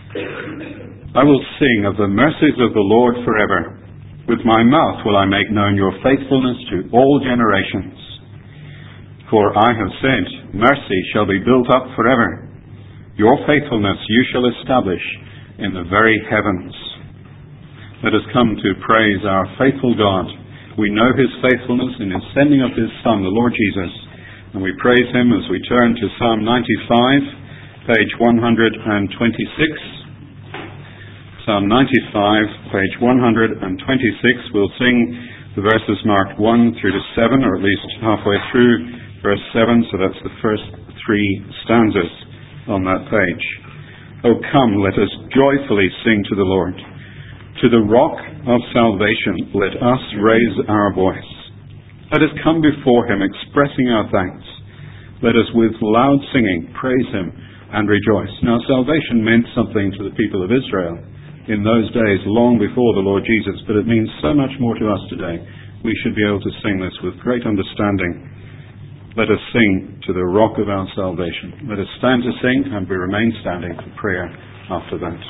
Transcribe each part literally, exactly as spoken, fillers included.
I will sing of the mercies of the Lord forever. With my mouth will I make known your faithfulness to all generations. For I have said, mercy shall be built up forever. Your faithfulness you shall establish in the very heavens. Let us come to praise our faithful God. We know his faithfulness in his sending of his Son, the Lord Jesus. And we praise him as we turn to Psalm ninety-five, page one hundred twenty-six. Psalm ninety-five, page one hundred twenty-six. We'll sing the verses marked one through to seven, or at least halfway through verse seven, so that's the first three stanzas on that page. Oh, come, let us joyfully sing to the Lord. To the rock of salvation, let us raise our voice. Let us come before him, expressing our thanks. Let us with loud singing praise him and rejoice. Now, salvation meant something to the people of Israel in those days, long before the Lord Jesus, but it means so much more to us today. We should be able to sing this with great understanding. Let us sing to the rock of our salvation. Let us stand to sing, and we remain standing for prayer after that.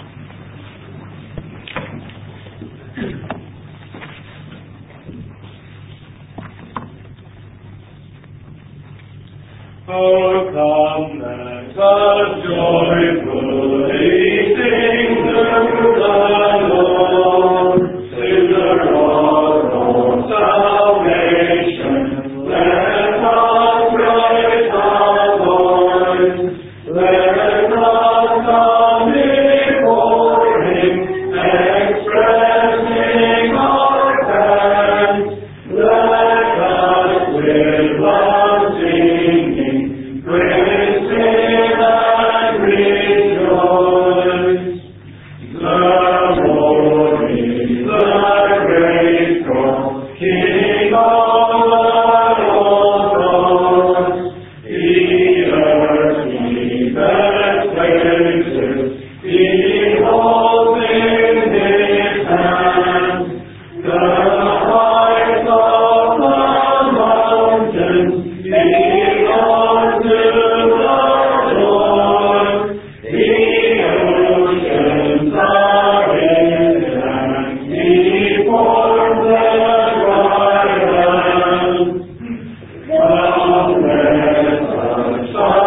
Oh, come, let us joyfully sing to the Lord, to the rock of salvation. Let us raise our voice. Let us come before him, expressing our thanks. Let us with loud singing praise him and rejoice. The Lord is the great God, King of all gods. The earth keepeth places, he holds in his hand the heights of the mountains. He goes to the shore. The oceans are his, and he formed the dry land. Come, let us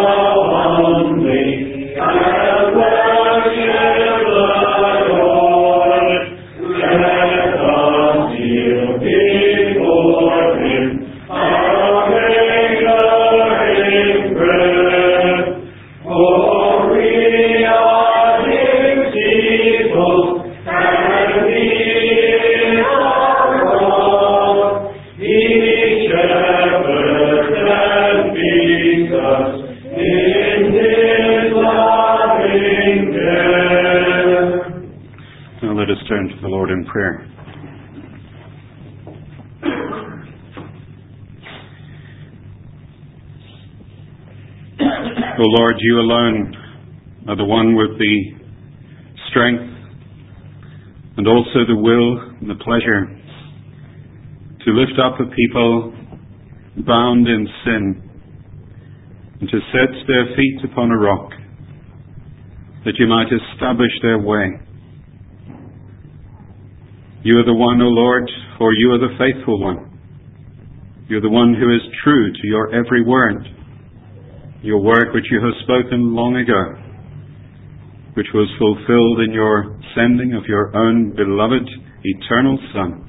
humbly and worship the Lord. Let us kneel before him, our Maker in prayer. For we are his people, and he is our God. He shepherds and feeds us in his loving care. Now let us turn to the Lord in prayer. O Lord, you alone are the one with the strength and also the will and the pleasure to lift up a people bound in sin and to set their feet upon a rock, that you might establish their way. You are the one, O Lord, for you are the faithful one. You are the one who is true to your every word, your word which you have spoken long ago, which was fulfilled in your sending of your own beloved eternal Son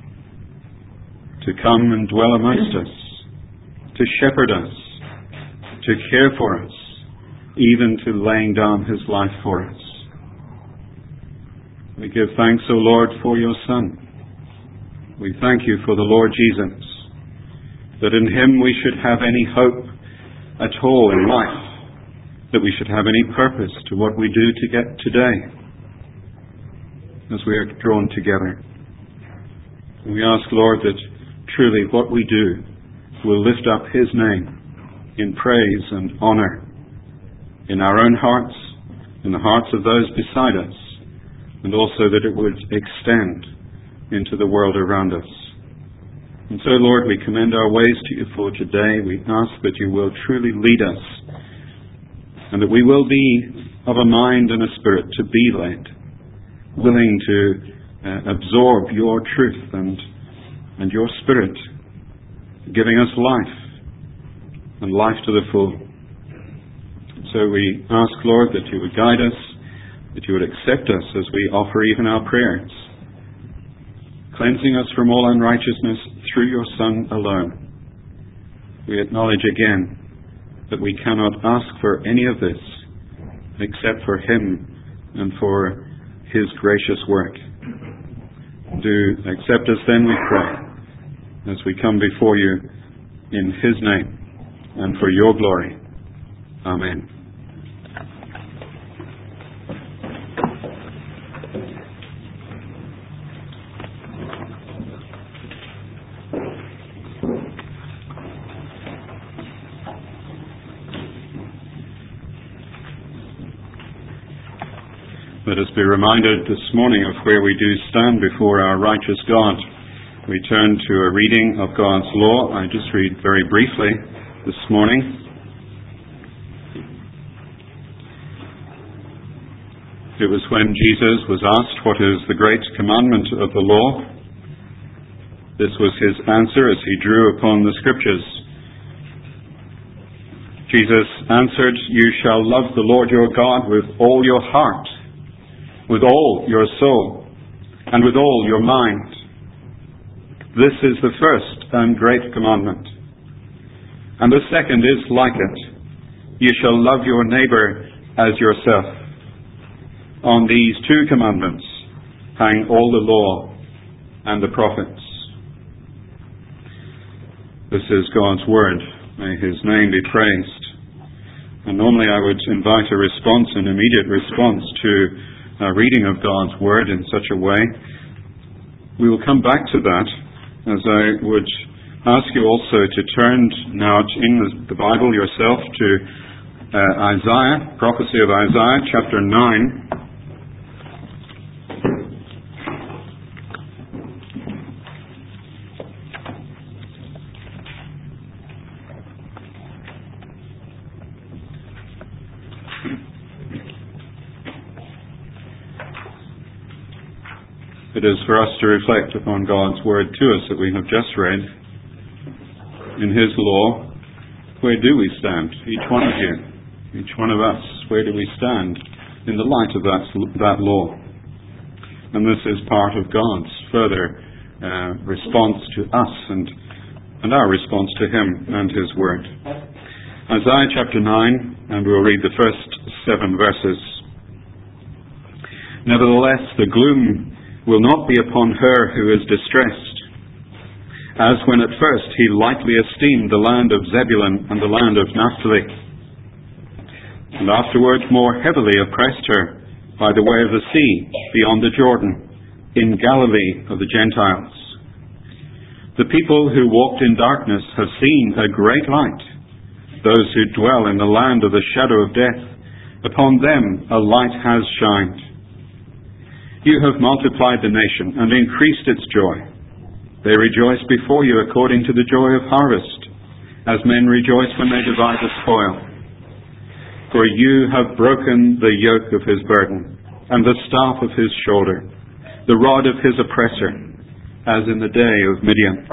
to come and dwell amongst us, to shepherd us, to care for us, even to laying down his life for us. We give thanks, O Lord, for your Son. We thank you for the Lord Jesus, that in him we should have any hope at all in life, that we should have any purpose to what we do to get today as we are drawn together. And we ask, Lord, that truly what we do will lift up his name in praise and honor in our own hearts, in the hearts of those beside us, and also that it would extend into the world around us. And so, Lord, we commend our ways to you for today. We ask that you will truly lead us, and that we will be of a mind and a spirit to be led, willing to uh, absorb your truth and, and your spirit, giving us life and life to the full. So we ask, Lord, that you would guide us, that you would accept us as we offer even our prayers, cleansing us from all unrighteousness through your Son alone. We acknowledge again that we cannot ask for any of this except for him and for his gracious work. Do accept us then, we pray, as we come before you in his name and for your glory. Amen. Let us be reminded this morning of where we do stand before our righteous God. We turn to a reading of God's law. I just read very briefly this morning. It was when Jesus was asked, "What is the great commandment of the law?" This was his answer as he drew upon the Scriptures. Jesus answered, "You shall love the Lord your God with all your heart, with all your soul, and with all your mind. This is the first and great commandment. And the second is like it. You shall love your neighbor as yourself. On these two commandments hang all the law and the prophets." This is God's word. May his name be praised. And normally I would invite a response, an immediate response to a reading of God's word in such a way. We will come back to that, as I would ask you also to turn now in the Bible yourself to uh, Isaiah, prophecy of Isaiah, chapter nine. It is for us to reflect upon God's word to us that we have just read. In his law, where do we stand? Each one of you, each one of us, where do we stand in the light of that, that law? And this is part of God's further uh, response to us and, and our response to him and his word. Isaiah chapter nine, and we'll read the first seven verses. "Nevertheless, the gloom will not be upon her who is distressed, as when at first he lightly esteemed the land of Zebulun and the land of Naphtali, and afterwards more heavily oppressed her by the way of the sea beyond the Jordan, in Galilee of the Gentiles. The people who walked in darkness have seen a great light. Those who dwell in the land of the shadow of death, upon them a light has shined. You have multiplied the nation and increased its joy. They rejoice before you according to the joy of harvest, as men rejoice when they divide the spoil. For you have broken the yoke of his burden, and the staff of his shoulder, the rod of his oppressor, as in the day of Midian.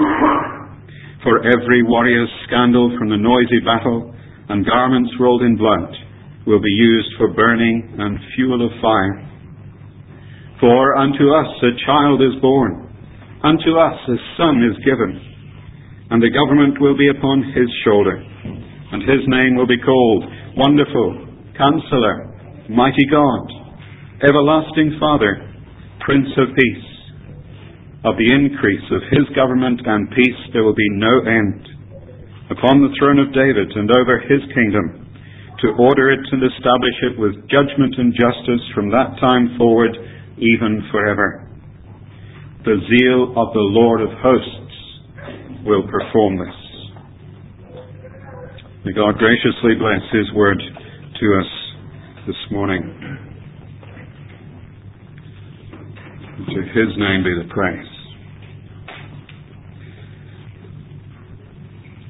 For every warrior's scandal from the noisy battle, and garments rolled in blood, will be used for burning and fuel of fire. For unto us a child is born, unto us a son is given, and the government will be upon his shoulder, and his name will be called Wonderful, Counselor, Mighty God, Everlasting Father, Prince of Peace. Of the increase of his government and peace there will be no end, upon the throne of David and over his kingdom, to order it and establish it with judgment and justice from that time forward, even forever. The zeal of the Lord of hosts will perform this." May God graciously bless his word to us this morning. To his name be the praise.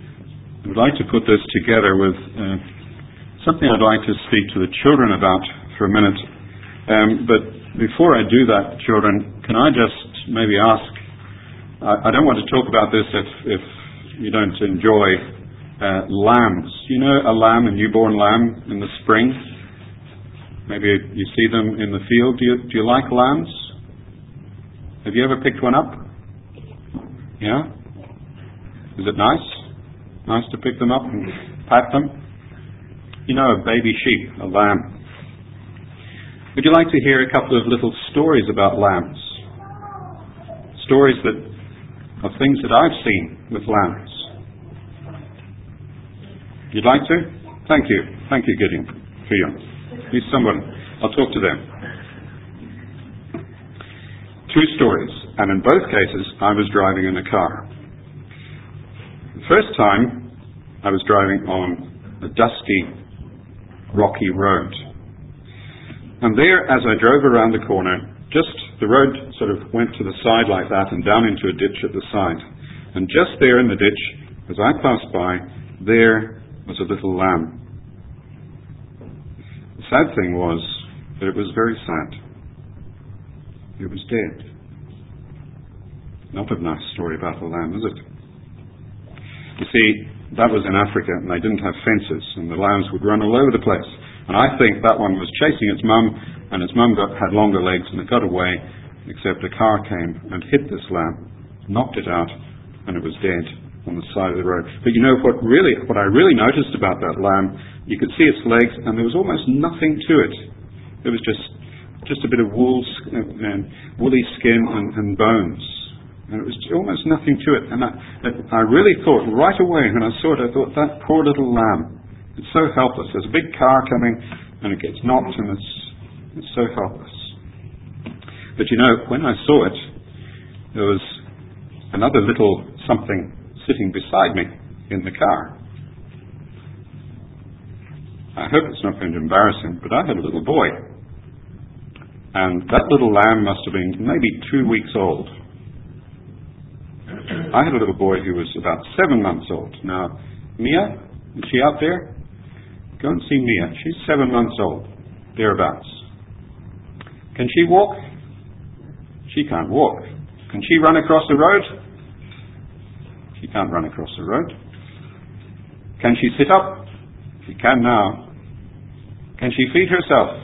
I would like to put this together with uh, something I'd like to speak to the children about for a minute. Um, but before I do that, children, can I just maybe ask, I, I don't want to talk about this if, if you don't enjoy uh, lambs. You know a lamb, a newborn lamb in the spring? Maybe you see them in the field. Do you, do you like lambs? Have you ever picked one up? Yeah? Is it nice? Nice to pick them up and pat them? You know, a baby sheep, a lamb. Would you like to hear a couple of little stories about lambs? Stories that of things that I've seen with lambs. You'd like to? Thank you. Thank you, Gideon. Gideon. At least someone. I'll talk to them. Two stories, and in both cases I was driving in a car. The first time I was driving on a dusty, rocky road. And there, as I drove around the corner, just the road sort of went to the side like that and down into a ditch at the side. And just there in the ditch, as I passed by, there was a little lamb. The sad thing was that it was very sad. It was dead. Not a nice story about a lamb, is it? You see, that was in Africa, and they didn't have fences, and the lambs would run all over the place. And I think that one was chasing its mum, and its mum got, had longer legs, and it got away, except a car came and hit this lamb, knocked it out, and it was dead on the side of the road. But you know what really, what I really noticed about that lamb, you could see its legs, and there was almost nothing to it. It was just just a bit of wool and woolly skin and, and bones. And it was almost nothing to it. And I, I really thought right away when I saw it, I thought, that poor little lamb, it's so helpless. There's a big car coming and it gets knocked and it's, it's so helpless. But you know, when I saw it, there was another little something sitting beside me in the car. I hope it's not going to embarrass him, but I had a little boy. And that little lamb must have been maybe two weeks old. I had a little boy who was about seven months old. Now, Mia, is she out there? Go and see Mia. She's seven months old, thereabouts. Can she walk? She can't walk. Can she run across the road? She can't run across the road. Can she sit up? She can now. Can she feed herself?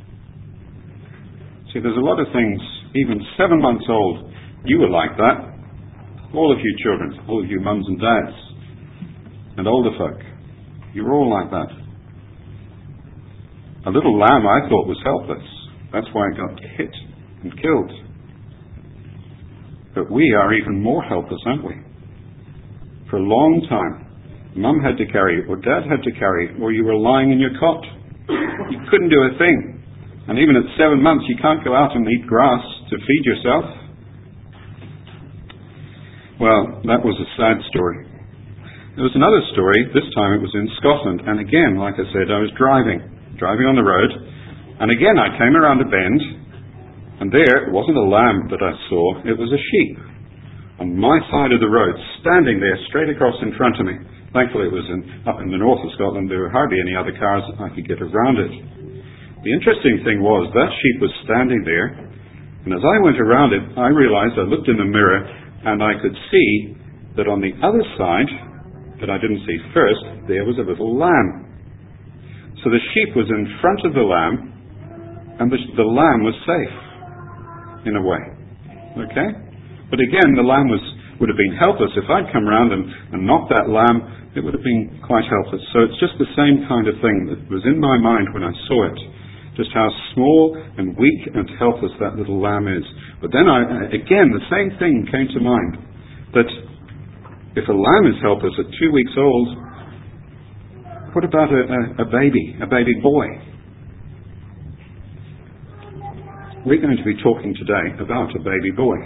See, there's a lot of things, even seven months old, you were like that. All of you children, all of you mums and dads, and older folk, you were all like that. A little lamb I thought was helpless. That's why it got hit and killed. But we are even more helpless, aren't we? For a long time, Mum had to carry, or Dad had to carry, or you were lying in your cot. You couldn't do a thing. And even at seven months, you can't go out and eat grass to feed yourself. Well, that was a sad story. There was another story. This time it was in Scotland. And again, like I said, I was driving, driving on the road. And again, I came around a bend. And there, it wasn't a lamb that I saw. It was a sheep on my side of the road, standing there straight across in front of me. Thankfully, it was in, up in the north of Scotland. There were hardly any other cars that I could get around it. The interesting thing was that sheep was standing there, and as I went around it, I realized, I looked in the mirror, and I could see that on the other side, that I didn't see first, there was a little lamb. So the sheep was in front of the lamb, and the, the lamb was safe, in a way. Okay? But again, the lamb was would have been helpless. If I'd come round and, and knocked that lamb, it would have been quite helpless. So it's just the same kind of thing that was in my mind when I saw it. Just how small and weak and helpless that little lamb is. But then I, again, the same thing came to mind. That if a lamb is helpless at two weeks old, what about a, a, a baby, a baby boy? We're going to be talking today about a baby boy.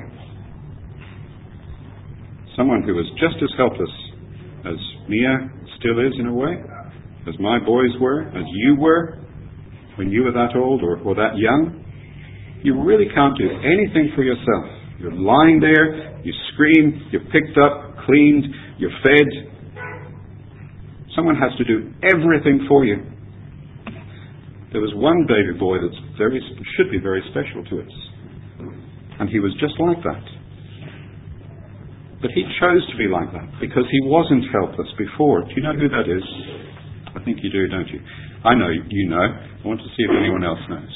Someone who was just as helpless as Mia still is in a way, as my boys were, as you were, when you were that old or, or that young. You really can't do anything for yourself. You're lying there, you scream, you're picked up, cleaned, you're fed. Someone has to do everything for you. There was one baby boy that very, should be very special to us. And he was just like that. But he chose to be like that because he wasn't helpless before. Do you know who that is? I think you do, don't you? I know you know. I want to see if anyone else knows.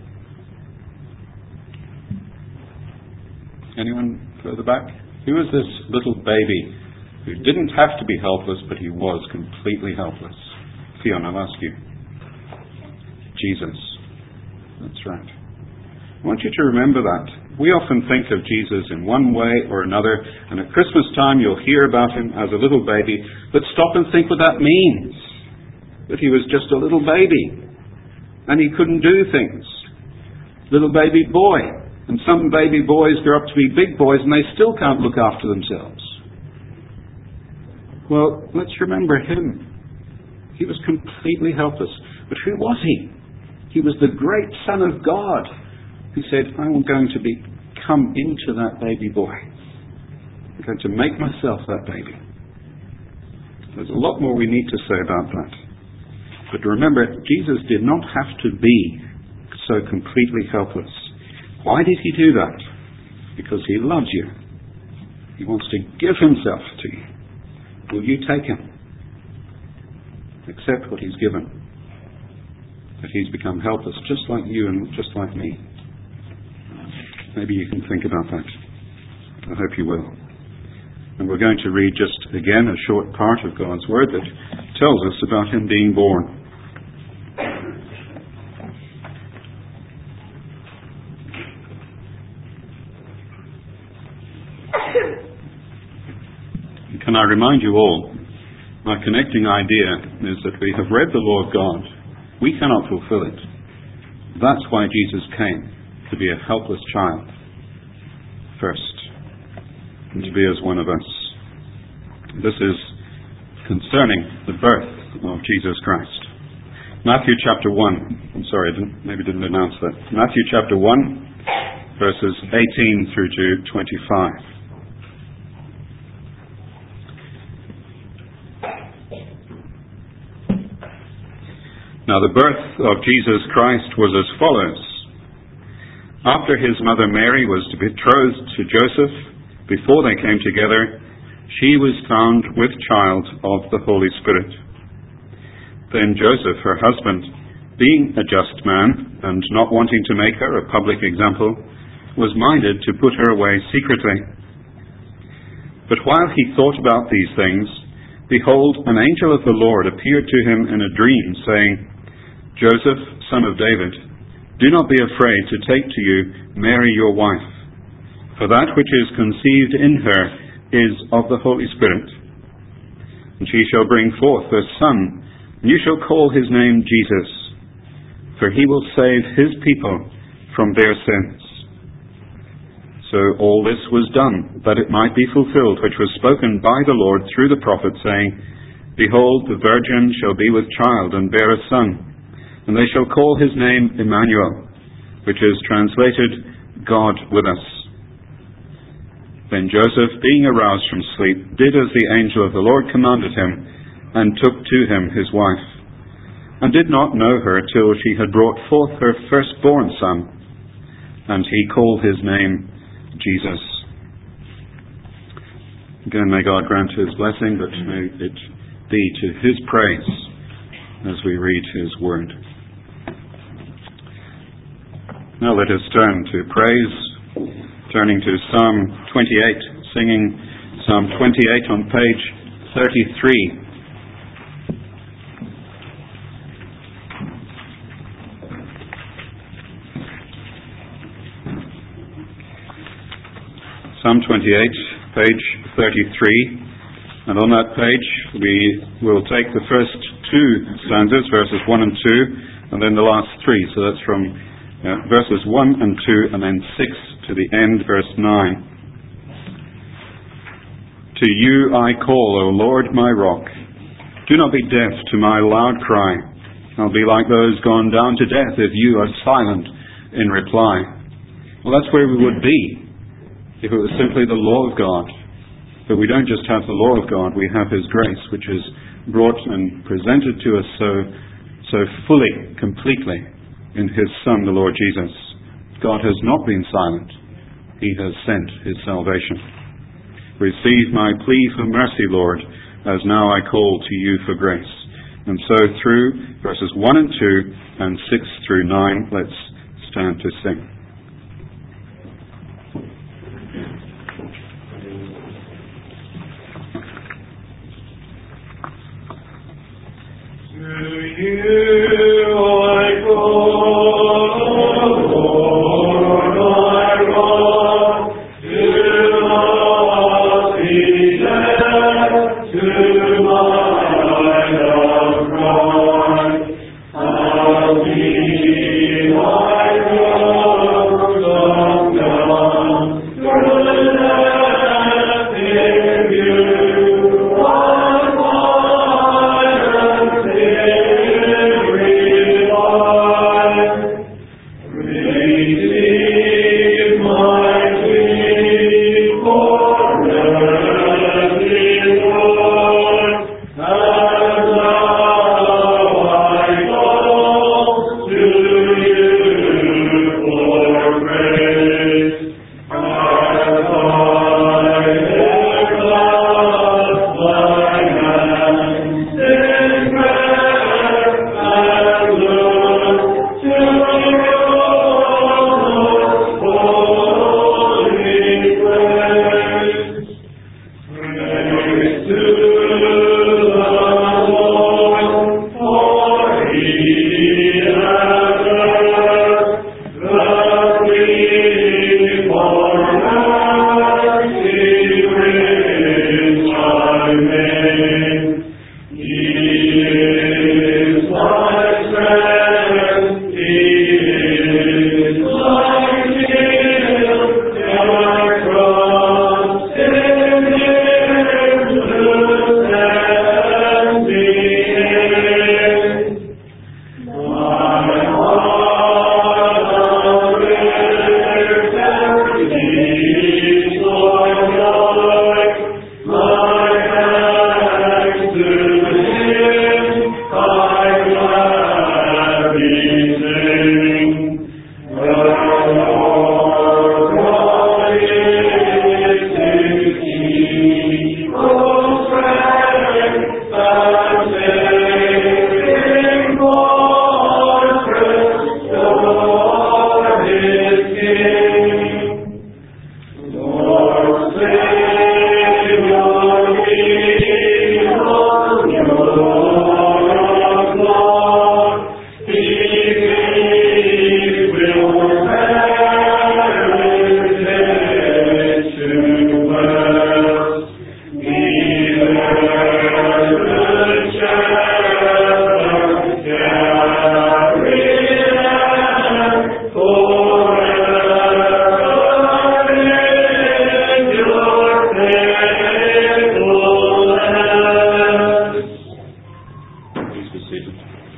Anyone further back? Who is this little baby who didn't have to be helpless, but he was completely helpless? Fiona, I'll ask you. Jesus. That's right. I want you to remember that. We often think of Jesus in one way or another, and at Christmas time you'll hear about him as a little baby, but stop and think what that means. That he was just a little baby, and he couldn't do things. Little baby boy. And some baby boys grow up to be big boys, and they still can't look after themselves. Well, let's remember him. He was completely helpless. But who was he? He was the great Son of God, who said, I'm going to be come into that baby boy. I'm going to make myself that baby. There's a lot more we need to say about that. But remember, Jesus did not have to be so completely helpless. Why did he do that? Because he loves you. He wants to give himself to you. Will you take him? Accept what he's given. That he's become helpless, just like you and just like me. Maybe you can think about that. I hope you will. And we're going to read just again a short part of God's Word that tells us about him being born. Can I remind you all, my connecting idea is that we have read the law of God. We cannot fulfill it. That's why Jesus came, to be a helpless child first, and to be as one of us. This is concerning the birth of Jesus Christ. Matthew chapter one. I'm sorry, I didn't, maybe didn't announce that. Matthew chapter one, verses eighteen through to twenty-five. Now the birth of Jesus Christ was as follows. After his mother Mary was betrothed to Joseph, before they came together, she was found with child of the Holy Spirit. Then Joseph, her husband, being a just man, and not wanting to make her a public example, was minded to put her away secretly. But while he thought about these things, behold, an angel of the Lord appeared to him in a dream, saying, Joseph, son of David, do not be afraid to take to you Mary your wife, for that which is conceived in her is of the Holy Spirit. And she shall bring forth a son, and you shall call his name Jesus, for he will save his people from their sins. So all this was done, that it might be fulfilled, which was spoken by the Lord through the prophet, saying, Behold, the virgin shall be with child, and bear a son, and they shall call his name Emmanuel, which is translated, God with us. Then Joseph, being aroused from sleep, did as the angel of the Lord commanded him, and took to him his wife, and did not know her till she had brought forth her firstborn son, and he called his name Jesus. Again, may God grant his blessing, but may it be to his praise as we read his word. Now let us turn to praise, turning to Psalm twenty-eight, singing Psalm twenty-eight on page thirty-three. Psalm twenty-eight, page thirty-three. And on that page we will take the first two stanzas, verses one and two, and then the last three. So that's from Uh, verses one and two, and then six to the end, verse nine. To you I call, O Lord, my rock. Do not be deaf to my loud cry. I'll be like those gone down to death if you are silent in reply. Well, that's where we would be if it was simply the law of God. But we don't just have the law of God, we have his grace, which is brought and presented to us so so fully, completely in his Son, the Lord Jesus. God has not been silent. He has sent his salvation. Receive my plea for mercy, Lord, as now I call to you for grace. And so through verses one and two and six through nine, let's stand to sing. To you I call, Lord, my rock, to not be left to my love cry. I'll be my God, down, through death in you, one lion every life. Receive my plea for mercy, Lord, as now I call to you for grace. As I have clasped thy hand in prayer and look to your holy place. Praise to the Lord, for he hath heard the plea for mercy which I made. He is my strength, he is my shield, and I trust in him to stand in. My heart unrelenting is thy joy, my thanks to him I gladly sing. The Lord God is his keep, O strength and saving fortress, the Lord is King. Lord, Savior, King of your God, he will perish to bless. He bears the shepherd, carry them forever in your faithfulness. Please be seated.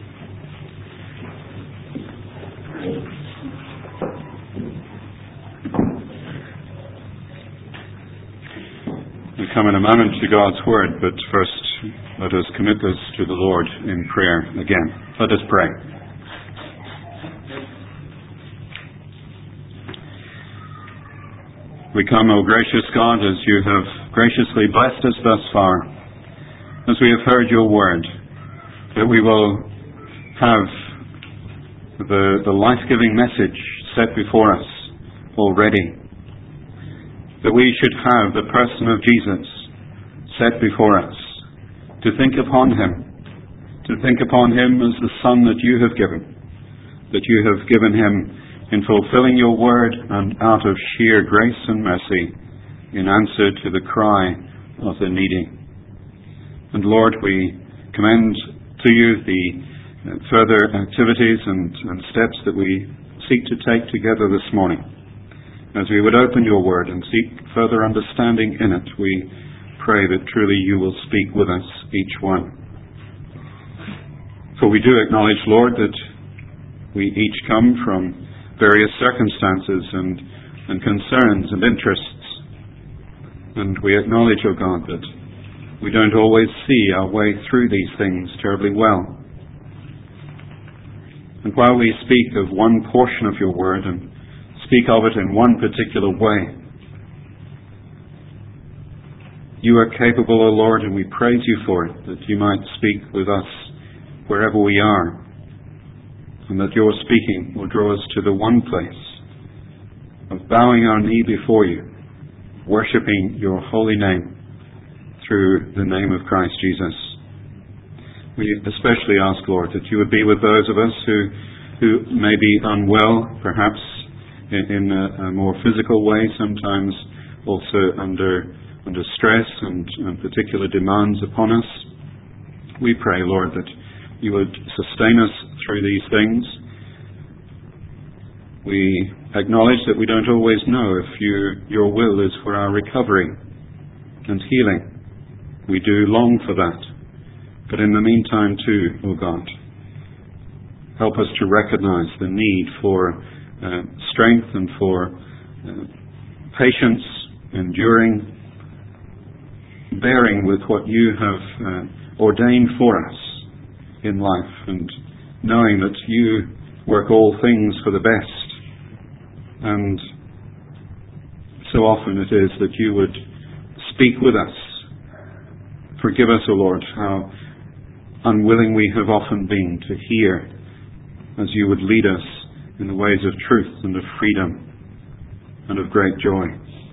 We come in a moment to God's Word, but first let us commit this to the Lord in prayer again. Let us pray. We come, O gracious God, as you have graciously blessed us thus far, as we have heard your word, that we will have the, the life-giving message set before us already, that we should have the person of Jesus set before us, to think upon him, to think upon him as the Son that you have given, that you have given him in fulfilling your word and out of sheer grace and mercy in answer to the cry of the needy. And Lord, we commend to you the further activities and, and steps that we seek to take together this morning. As we would open your word and seek further understanding in it, we pray that truly you will speak with us, each one. For we do acknowledge, Lord, that we each come from various circumstances and, and concerns and interests. And we acknowledge, O God, that we don't always see our way through these things terribly well. And while we speak of one portion of your word and speak of it in one particular way, you are capable, O Lord, and we praise you for it, that you might speak with us wherever we are, and that your speaking will draw us to the one place of bowing our knee before you, worshipping your holy name through the name of Christ Jesus. We especially ask, Lord, that you would be with those of us who, who may be unwell, perhaps in, in a, a more physical way, sometimes also under, under stress and, and particular demands upon us. We pray, Lord, that you would sustain us through these things. We acknowledge that we don't always know if you, your will is for our recovery and healing. We do long for that. But in the meantime too, O God, help us to recognize the need for uh, strength and for uh, patience, enduring, bearing with what you have uh, ordained for us in life, and knowing that you work all things for the best. And so often it is that you would speak with us. Forgive us, O Lord, how unwilling we have often been to hear as you would lead us in the ways of truth and of freedom and of great joy.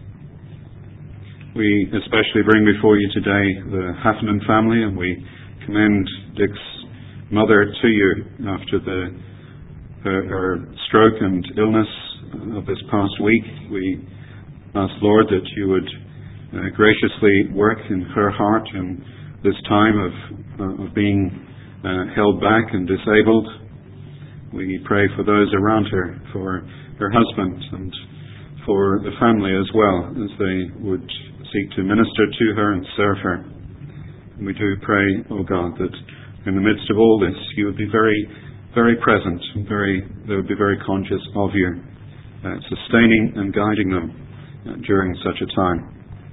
We especially bring before you today the Hatton family, and we commend Dick's mother to you after the, her, her stroke and illness of this past week. We ask, Lord, that you would uh, graciously work in her heart in this time of, uh, of being uh, held back and disabled. We pray for those around her, for her husband, and for the family as well, as they would seek to minister to her and serve her. And we do pray, O God, that in the midst of all this, you would be very, very present, and very, they would be very conscious of you, uh, sustaining and guiding them uh, during such a time.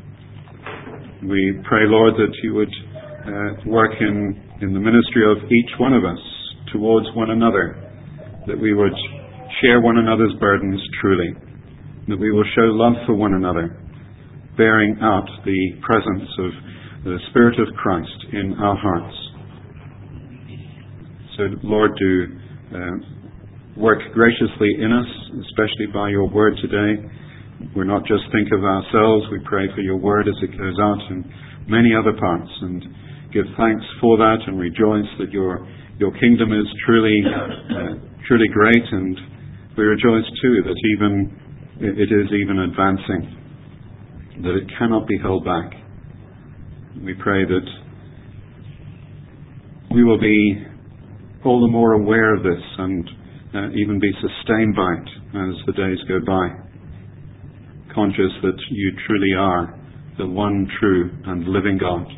We pray, Lord, that you would uh, work in, in the ministry of each one of us towards one another, that we would share one another's burdens truly, that we will show love for one another, bearing out the presence of the Spirit of Christ in our hearts. So, Lord, do uh, work graciously in us, especially by your word today. We're not just think of ourselves, we pray for your word as it goes out in many other parts, and give thanks for that and rejoice that your your kingdom is truly uh, truly great, and we rejoice too that even it is even advancing, that it cannot be held back. We pray that we will be all the more aware of this and uh, even be sustained by it as the days go by, conscious that you truly are the one true and living God.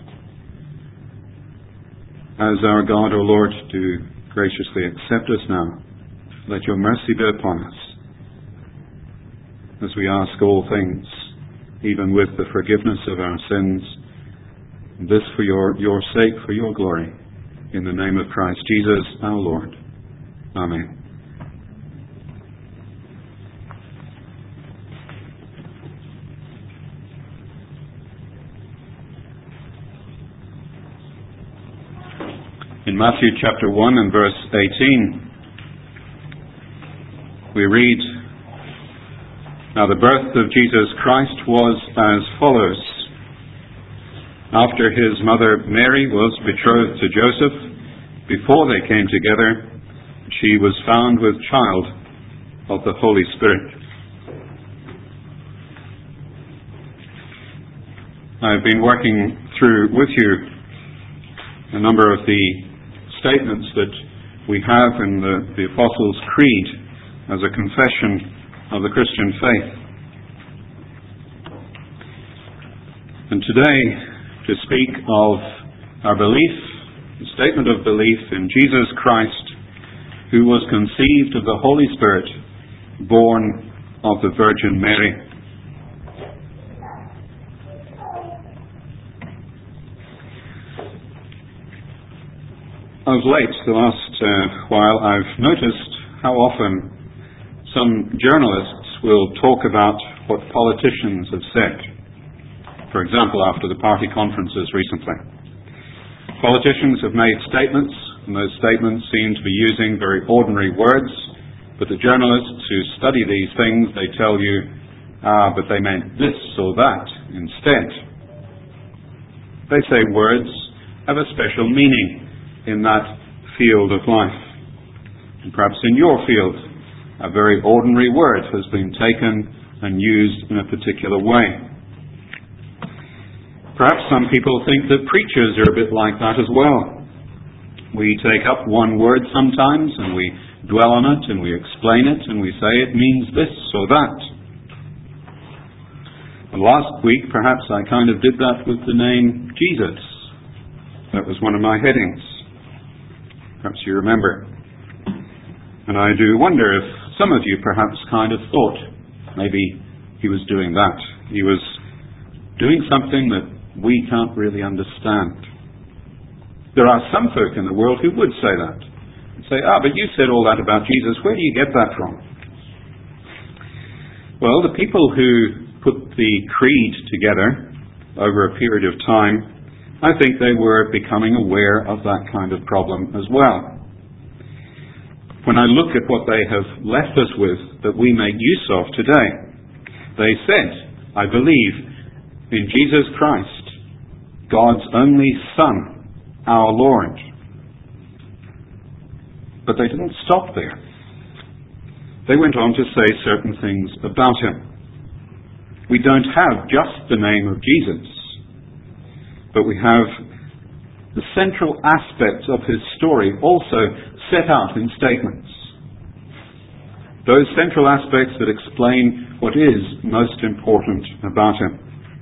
As our God, O Lord, do graciously accept us now. Let your mercy be upon us as we ask all things, even with the forgiveness of our sins, this for your, your sake, for your glory, in the name of Christ Jesus our Lord. Amen. In Matthew chapter one and verse eighteen, we read, "Now the birth of Jesus Christ was as follows. After his mother Mary was betrothed to Joseph, before they came together, she was found with child of the Holy Spirit." I've been working through with you a number of the statements that we have in the, the Apostles' Creed as a confession of the Christian faith. And today, to speak of our belief, the statement of belief in Jesus Christ, who was conceived of the Holy Spirit, born of the Virgin Mary. Of late, the last uh, while, I've noticed how often some journalists will talk about what politicians have said. For example, after the party conferences recently. Politicians have made statements, and those statements seem to be using very ordinary words, but the journalists who study these things, they tell you, ah, but they meant this or that instead. They say words have a special meaning in that field of life. And perhaps in your field, a very ordinary word has been taken and used in a particular way. Perhaps some people think that preachers are a bit like that as well. We take up one word sometimes and we dwell on it and we explain it and we say it means this or that. And last week, perhaps I kind of did that with the name Jesus. That was one of my headings. Perhaps you remember. And I do wonder if some of you perhaps kind of thought maybe he was doing that. He was doing something that we can't really understand. There are some folk in the world who would say that. And say, ah, but you said all that about Jesus. Where do you get that from? Well, the people who put the creed together over a period of time, I think they were becoming aware of that kind of problem as well. When I look at what they have left us with that we make use of today, they said, I believe in Jesus Christ, God's only Son, our Lord. But they didn't stop there. They went on to say certain things about him. We don't have just the name of Jesus, but we have the central aspects of his story also set out in statements. Those central aspects that explain what is most important about him.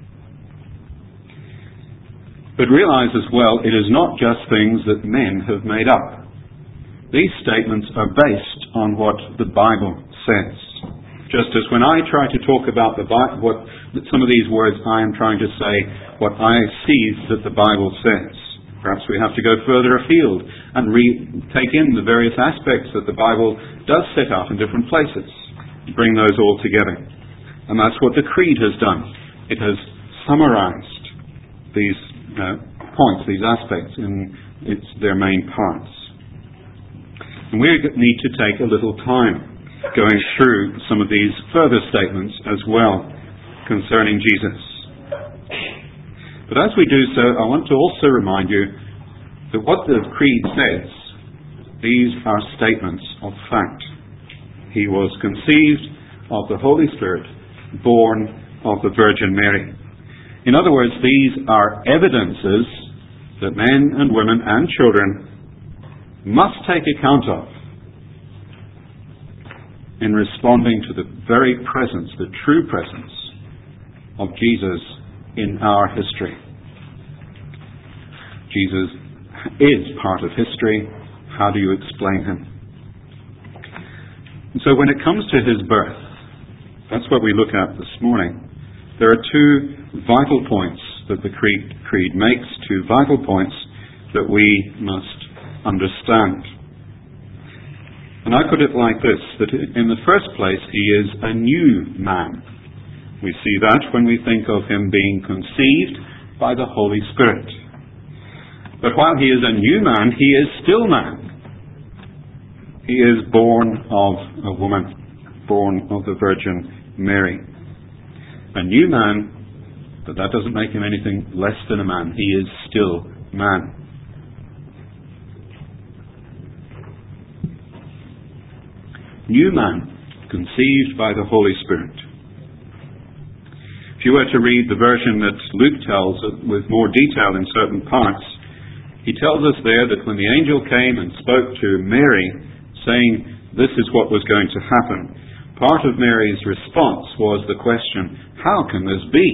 But realize as well, it is not just things that men have made up. These statements are based on what the Bible says. Just as when I try to talk about the Bible, what some of these words, I am trying to say what I see that the Bible says. Perhaps we have to go further afield and re- take in the various aspects that the Bible does set out in different places. Bring those all together. And that's what the Creed has done. It has summarized these uh, points, these aspects in its, their main parts. And we need to take a little time going through some of these further statements as well concerning Jesus. But as we do so, I want to also remind you that what the Creed says, these are statements of fact. He was conceived of the Holy Spirit, born of the Virgin Mary. In other words, these are evidences that men and women and children must take account of in responding to the very presence, the true presence of Jesus in our history. Jesus is part of history. How do you explain him? And so when it comes to his birth, that's what we look at this morning. There are two vital points that the Creed, Creed makes, two vital points that we must understand. And I put it like this, that in the first place, he is a new man. We see that when we think of him being conceived by the Holy Spirit. But while he is a new man, he is still man. He is born of a woman, born of the Virgin Mary. A new man, but that doesn't make him anything less than a man. He is still man. New man, conceived by the Holy Spirit. If you were to read the version that Luke tells with more detail in certain parts, he tells us there that when the angel came and spoke to Mary, saying this is what was going to happen, part of Mary's response was the question, how can this be?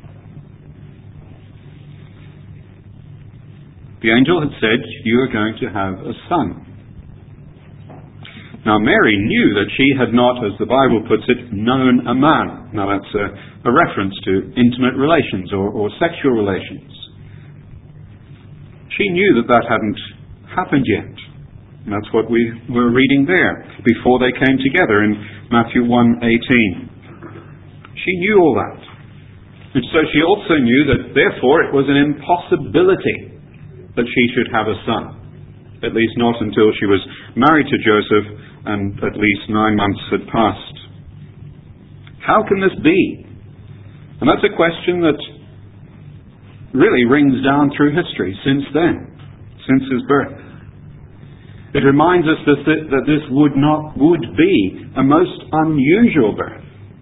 The angel had said, you are going to have a son. Now Mary knew that she had not, as the Bible puts it, known a man. Now that's a, a reference to intimate relations or, or sexual relations. She knew that that hadn't happened yet. And that's what we were reading there, before they came together in Matthew one eighteen. She knew all that. And so she also knew that, therefore, it was an impossibility that she should have a son. At least not until she was married to Joseph and at least nine months had passed. How can this be? And that's a question that really rings down through history since then, since his birth. It reminds us that, th- that this would not would be a most unusual birth.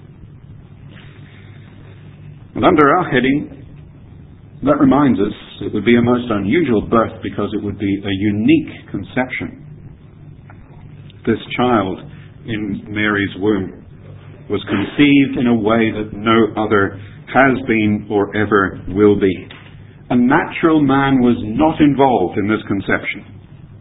And under our heading, that reminds us it would be a most unusual birth because it would be a unique conception. This child in Mary's womb was conceived in a way that no other has been or ever will be. A natural man was not involved in this conception.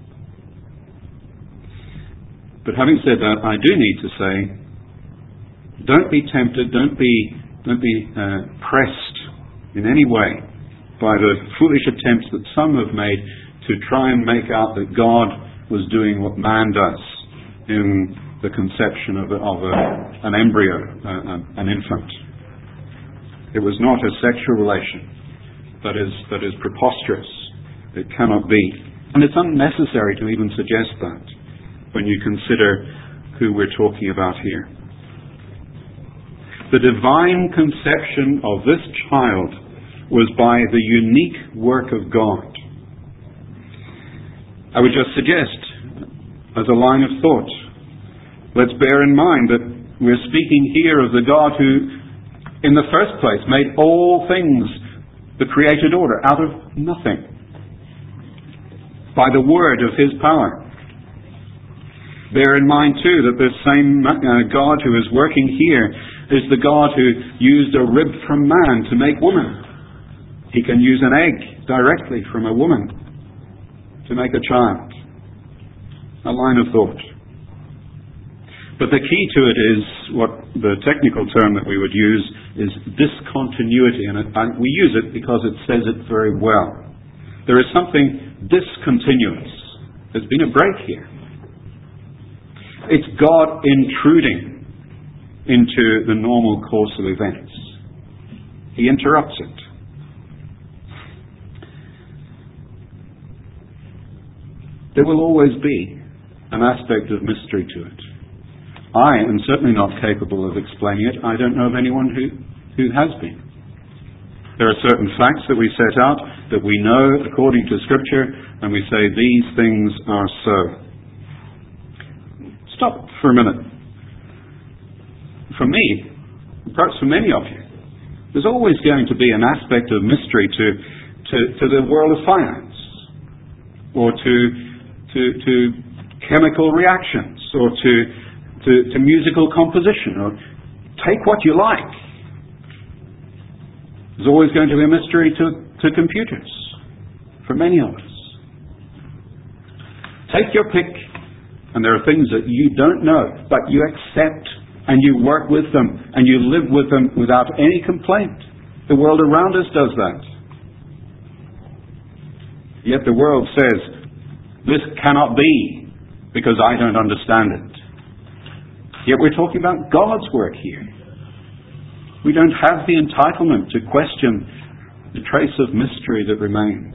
But having said that, I do need to say, don't be tempted, don't be, don't be uh, pressed in any way by the foolish attempts that some have made to try and make out that God was doing what man does in the conception of, a, of a, an embryo, uh, an infant. It was not a sexual relation. That is, that is preposterous. It cannot be. And it's unnecessary to even suggest that when you consider who we're talking about here. The divine conception of this child was by the unique work of God. I would just suggest, as a line of thought, let's bear in mind that we're speaking here of the God who, in the first place, made all things, the created order, out of nothing, by the word of his power. Bear in mind, too, that this same uh, God who is working here is the God who used a rib from man to make woman. He can use an egg directly from a woman to make a child. A line of thought. But the key to it is what the technical term that we would use is discontinuity. And, it, and we use it because it says it very well. There is something discontinuous. There's been a break here. It's God intruding into the normal course of events. He interrupts it. There will always be an aspect of mystery to it. I am certainly not capable of explaining it. I don't know of anyone who, who has been. There are certain facts that we set out that we know according to Scripture, and we say these things are so. Stop for a minute. For me, perhaps for many of you, there's always going to be an aspect of mystery to, to, to the world of finance, or to, to, to chemical reactions, or to, to, to musical composition, or take what you like. There's always going to be a mystery to, to computers, for many of us. Take your pick. And there are things that you don't know, but you accept and you work with them and you live with them without any complaint. The world around us does that. Yet the world says, this cannot be because I don't understand it. Yet we're talking about God's work here. We don't have the entitlement to question the trace of mystery that remains.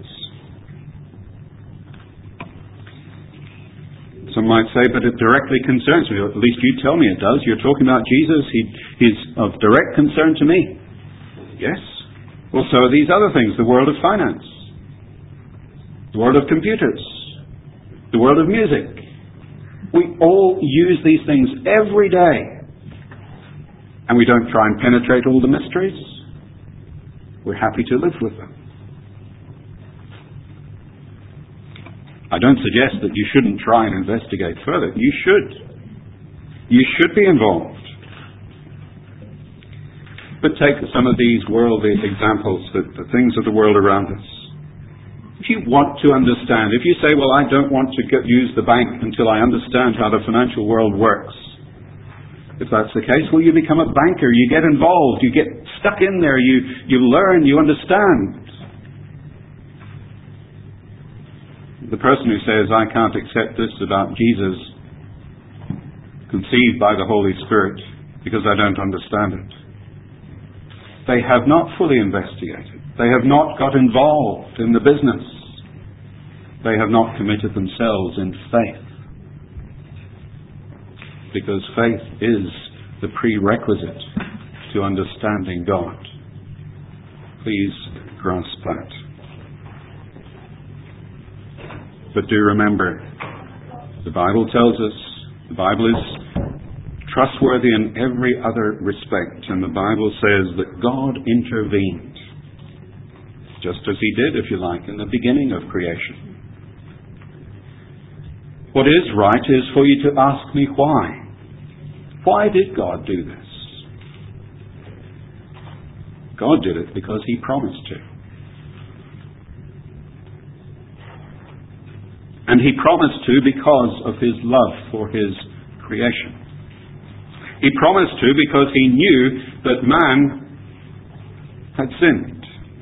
Some might say, but it directly concerns me. At least you tell me it does. You're talking about Jesus. He, he's of direct concern to me. Yes. Well, so are these other things. The world of finance. The world of computers. The world of music. We all use these things every day. And we don't try and penetrate all the mysteries. We're happy to live with them. I don't suggest that you shouldn't try and investigate further. You should. You should be involved. But take some of these worldly examples, the, the things of the world around us. If you want to understand, if you say, well, I don't want to get, use the bank until I understand how the financial world works. If that's the case, well, you become a banker. You get involved. You get stuck in there. You, you learn. You understand. The person who says, I can't accept this about Jesus, conceived by the Holy Spirit, because I don't understand it. They have not fully investigated. They have not got involved in the business. They have not committed themselves in faith. Because faith is the prerequisite to understanding God. Please grasp that. But do remember, the Bible tells us, the Bible is trustworthy in every other respect, and the Bible says that God intervened, just as He did, if you like, in the beginning of creation. What is right is for you to ask me why. Why did God do this? God did it because He promised to. And He promised to because of His love for His creation. He promised to because He knew that man had sinned.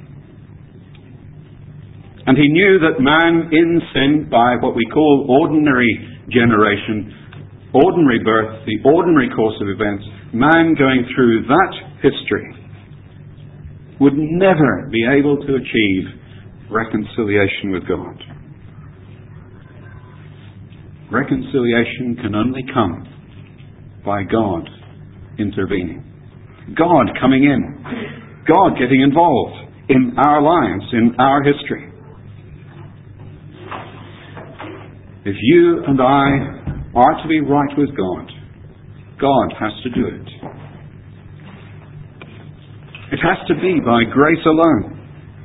And He knew that man in sin, by what we call ordinary generation, ordinary birth, the ordinary course of events, man going through that history would never be able to achieve reconciliation with God. Reconciliation can only come by God intervening. God coming in. God getting involved in our lives, in our history. If you and I are to be right with God, God has to do it. It has to be by grace alone.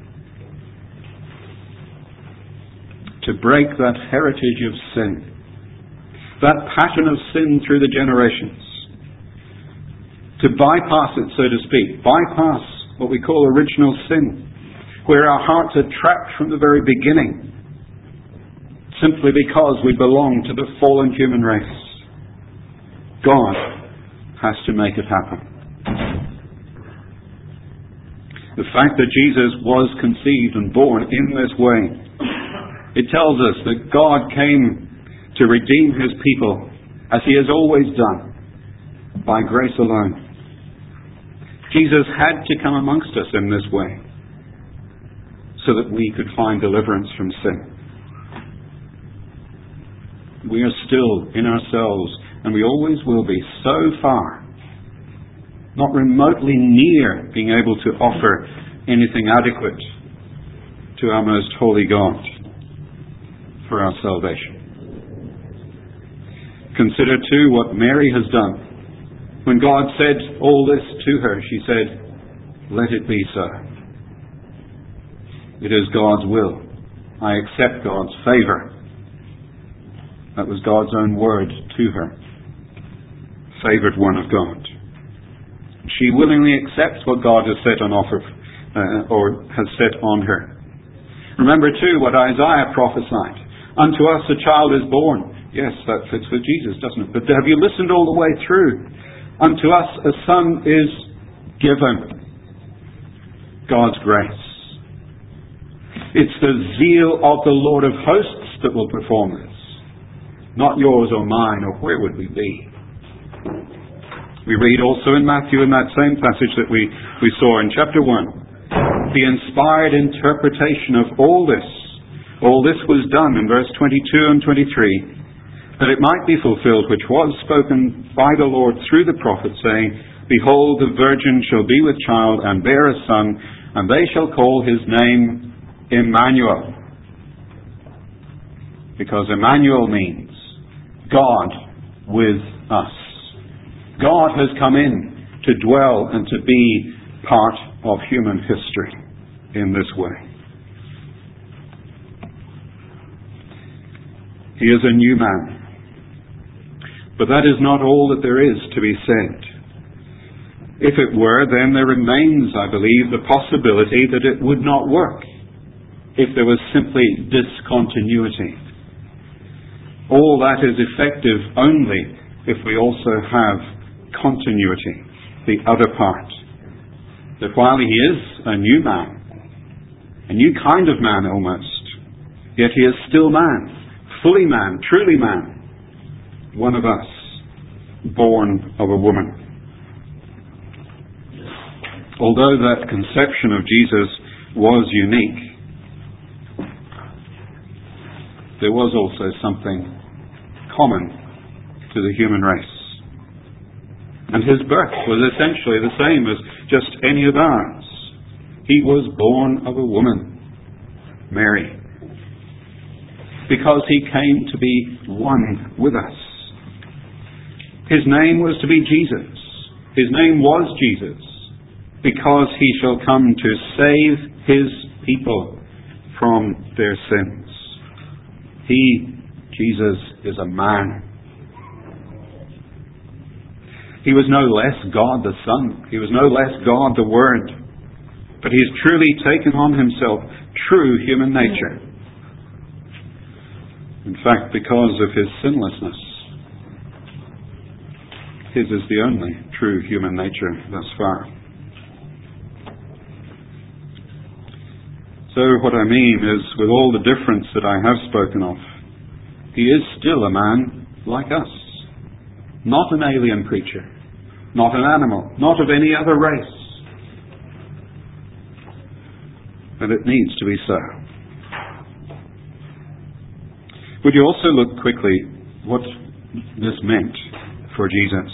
To break that heritage of sin, that pattern of sin through the generations, to bypass it, so to speak, bypass what we call original sin, where our hearts are trapped from the very beginning, simply because we belong to the fallen human race. God has to make it happen. The fact that Jesus was conceived and born in this way, it tells us that God came to redeem His people, as He has always done, by grace alone. Jesus had to come amongst us in this way, so that we could find deliverance from sin. We are still, in ourselves, and we always will be, so far, not remotely near being able to offer anything adequate to our most holy God for our salvation. Consider too what Mary has done. When God said all this to her, she said, "Let it be so. It is God's will. I accept God's favour." That was God's own word to her. Favoured one of God. She willingly accepts what God has set on offer, uh, or has set on her. Remember too what Isaiah prophesied. Unto us a child is born. Yes, that fits with Jesus, doesn't it? But have you listened all the way through? Unto us a son is given. God's grace. It's the zeal of the Lord of hosts that will perform this. Not yours or mine, or where would we be? We read also in Matthew, in that same passage that we, we saw in chapter one, the inspired interpretation of all this. All this was done in verse twenty-two and twenty-three, that it might be fulfilled which was spoken by the Lord through the prophet, saying, Behold, the virgin shall be with child, and bear a son, and they shall call his name Emmanuel. Because Emmanuel means God with us. God has come in to dwell and to be part of human history in this way. He is a new man. But that is not all that there is to be said. If it were, then there remains, I believe, the possibility that it would not work if there was simply discontinuity. All that is effective only if we also have continuity, the other part. That while he is a new man, a new kind of man almost, Yet he is still man, fully man, truly man, one of us, born of a woman. Although that conception of Jesus was unique, there was also something common to the human race. And his birth was essentially the same as just any of ours. He was born of a woman, Mary, because he came to be one with us. His name was to be Jesus. His name was Jesus, because he shall come to save his people from their sins. He, Jesus, is a man. He was no less God the Son. He was no less God the Word. But he has truly taken on himself true human nature. In fact, because of his sinlessness, his is the only true human nature thus far. So what I mean is, with all the difference that I have spoken of, he is still a man like us. Not an alien creature, not an animal, not of any other race. And it needs to be so. Would you also look quickly what this meant for Jesus?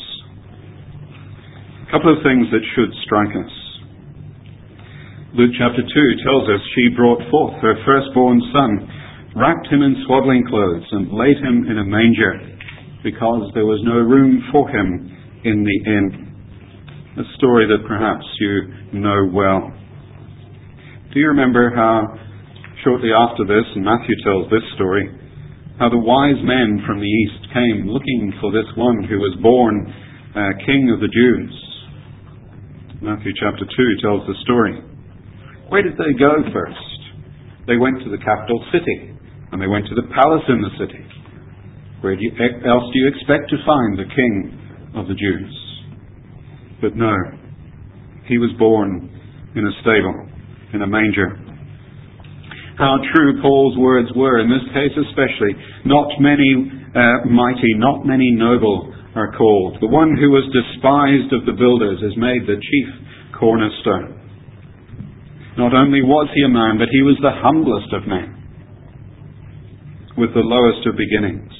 A couple of things that should strike us. Luke chapter two tells us she brought forth her firstborn son, wrapped him in swaddling clothes, and laid him in a manger, because there was no room for him in the inn. A story that perhaps you know well. Do you remember how, shortly after this, and Matthew tells this story, how the wise men from the east came looking for this one who was born uh, King of the Jews? Matthew chapter two tells the story. Where did they go first? They went to the capital city, and they went to the palace in the city. Where do you, else do you expect to find the King of the Jews? But no, he was born in a stable, in a manger. How true Paul's words were, in this case especially. Not many uh, mighty, not many noble are called. The one who was despised of the builders is made the chief cornerstone. Not only was he a man, but he was the humblest of men, with the lowest of beginnings.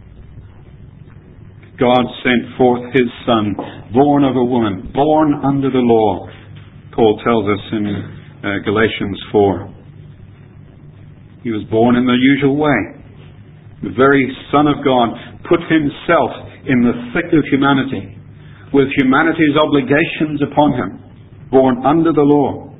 God sent forth his Son, born of a woman, born under the law, Paul tells us in uh, Galatians four. He was born in the usual way. The very Son of God put himself in the thick of humanity, with humanity's obligations upon him, born under the law.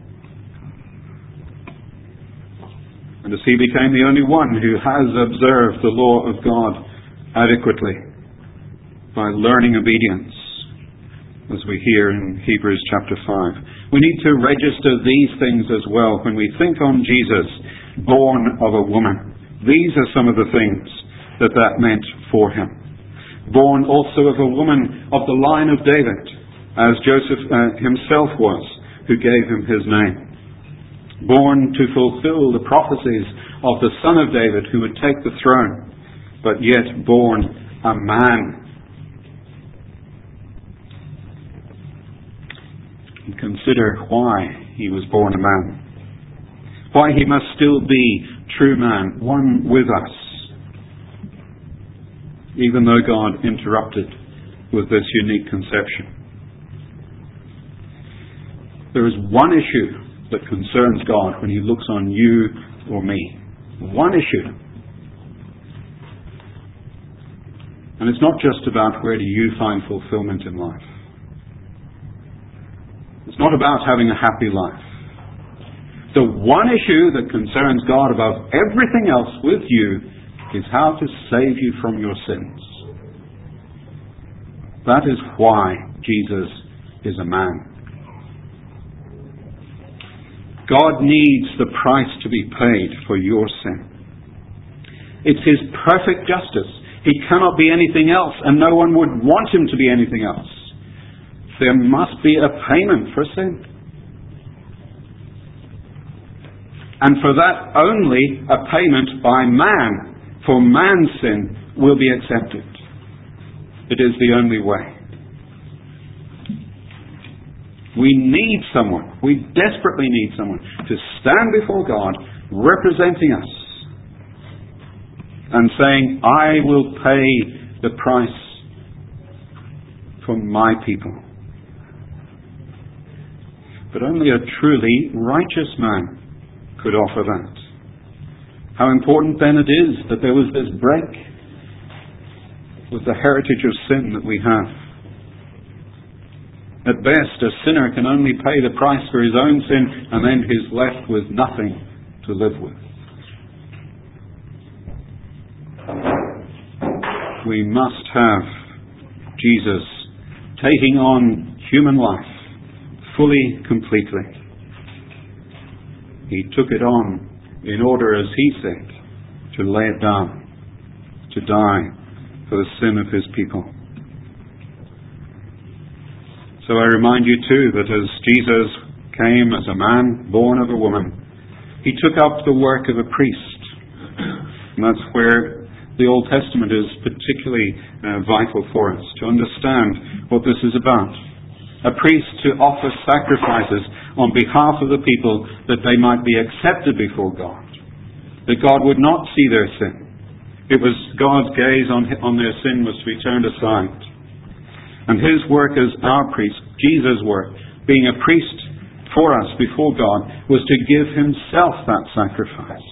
And as he became the only one who has observed the law of God adequately by learning obedience, as we hear in Hebrews chapter five. We need to register these things as well when we think on Jesus, born of a woman. These are some of the things that that meant for him. Born also of a woman of the line of David, as Joseph uh, himself was, who gave him his name. Born to fulfill the prophecies of the Son of David who would take the throne, but yet born a man. And consider why he was born a man. Why he must still be true man, one with us, even though God interrupted with this unique conception. There is one issue that concerns God when he looks on you or me. One issue. And it's not just about where do you find fulfillment in life. It's not about having a happy life. The one issue that concerns God above everything else with you is how to save you from your sins. That is why Jesus is a man. God needs the price to be paid for your sin. It's his perfect justice. He cannot be anything else, and no one would want him to be anything else. There must be a payment for sin. And for that only a payment by man for man's sin will be accepted. It is the only way. We need someone, we desperately need someone to stand before God representing us and saying, I will pay the price for my people. But only a truly righteous man could offer that. How important then it is that there was this break with the heritage of sin that we have. At best, a sinner can only pay the price for his own sin, and then he's left with nothing to live with. We must have Jesus taking on human life fully, completely. He took it on in order, as he said, to lay it down, to die for the sin of his people. So I remind you too that as Jesus came as a man born of a woman, he took up the work of a priest. And that's where the Old Testament is particularly uh, vital for us, to understand what this is about. A priest to offer sacrifices on behalf of the people that they might be accepted before God. That God would not see their sin. It was God's gaze on, on their sin was to be turned aside. And his work as our priest, Jesus' work, being a priest for us before God, was to give himself that sacrifice.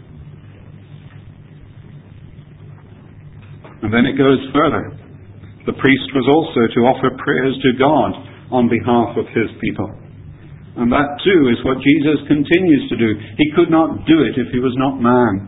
And then it goes further. The priest was also to offer prayers to God on behalf of his people. And that too is what Jesus continues to do. He could not do it if he was not man.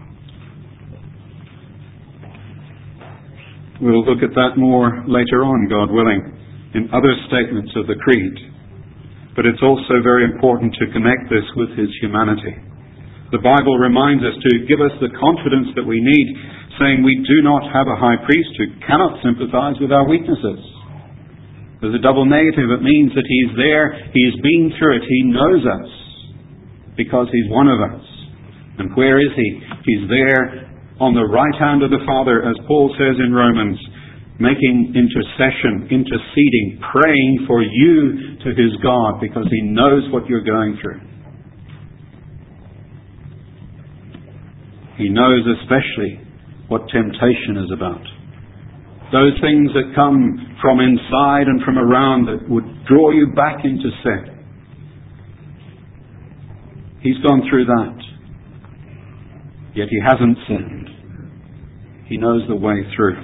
We'll look at that more later on, God willing, in other statements of the Creed. But it's also very important to connect this with his humanity. The Bible reminds us to give us the confidence that we need, saying we do not have a high priest who cannot sympathize with our weaknesses. There's a double negative. It means that he's there, he's been through it, he knows us, because he's one of us. And where is he? He's there on the right hand of the Father, as Paul says in Romans, making intercession, interceding, praying for you to his God, because he knows what you're going through. He knows especially what temptation is about. Those things that come from inside and from around that would draw you back into sin. He's gone through that. Yet he hasn't sinned. He knows the way through.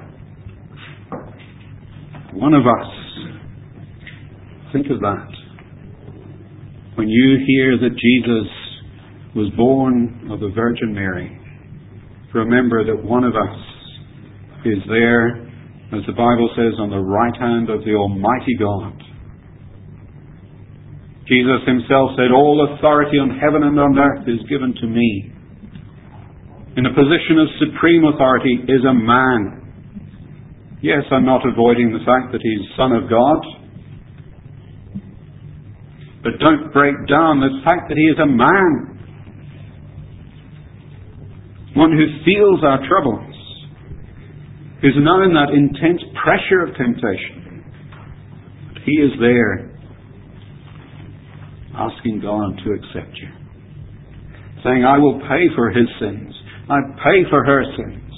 One of us. Think of that. When you hear that Jesus was born of the Virgin Mary, remember that one of us is there, as the Bible says, on the right hand of the Almighty God. Jesus himself said, all authority on heaven and on earth is given to me. In a position of supreme authority is a man. Yes, I'm not avoiding the fact that he's Son of God. But don't break down the fact that he is a man. One who feels our troubles. Who's known that intense pressure of temptation. But he is there asking God to accept you. Saying, I will pay for his sins. I pay for her sins.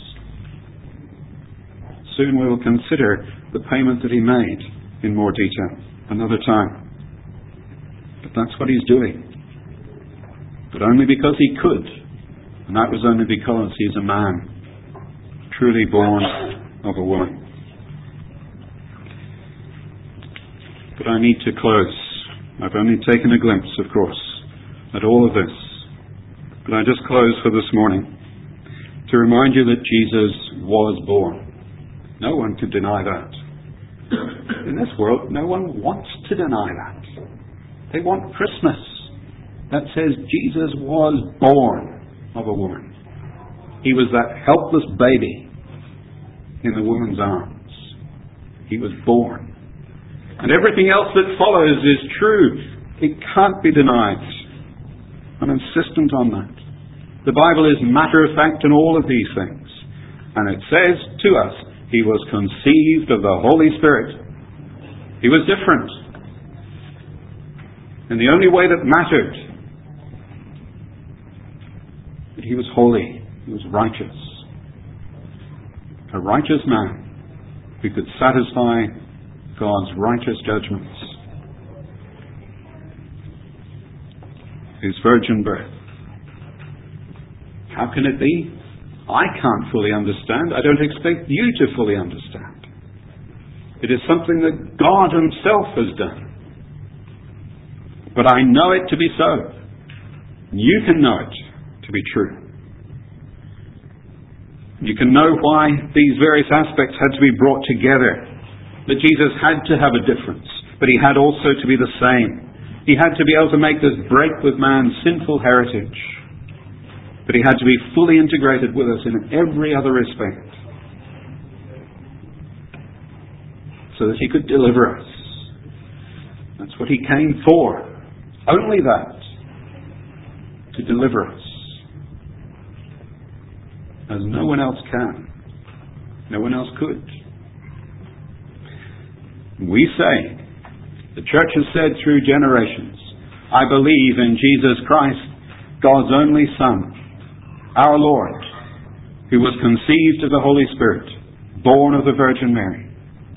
Soon we will consider the payment that he made in more detail another time. But that's what he's doing. But only because he could. And that was only because he's a man, truly born of a woman. But I need to close. I've only taken a glimpse, of course, at all of this. But I just close for this morning to remind you that Jesus was born. No one could deny that. In this world, no one wants to deny that. They want Christmas that says Jesus was born of a woman. He was that helpless baby in the woman's arms. He was born. And everything else that follows is true. It can't be denied. I'm insistent on that. The Bible is matter of fact in all of these things. And it says to us, he was conceived of the Holy Spirit. He was different. In the only way that mattered. He was holy. He was righteous. A righteous man who could satisfy God's righteous judgments. His virgin birth. How can it be? I can't fully understand. I don't expect you to fully understand. It is something that God himself has done. But I know it to be so. You can know it to be true. You can know why these various aspects had to be brought together. That Jesus had to have a difference, but he had also to be the same. He had to be able to make this break with man's sinful heritage. But he had to be fully integrated with us in every other respect. So that he could deliver us. That's what he came for. Only that. To deliver us. As no one else can. No one else could. We say, the church has said through generations, I believe in Jesus Christ, God's only Son, our Lord, who was conceived of the Holy Spirit, born of the Virgin Mary.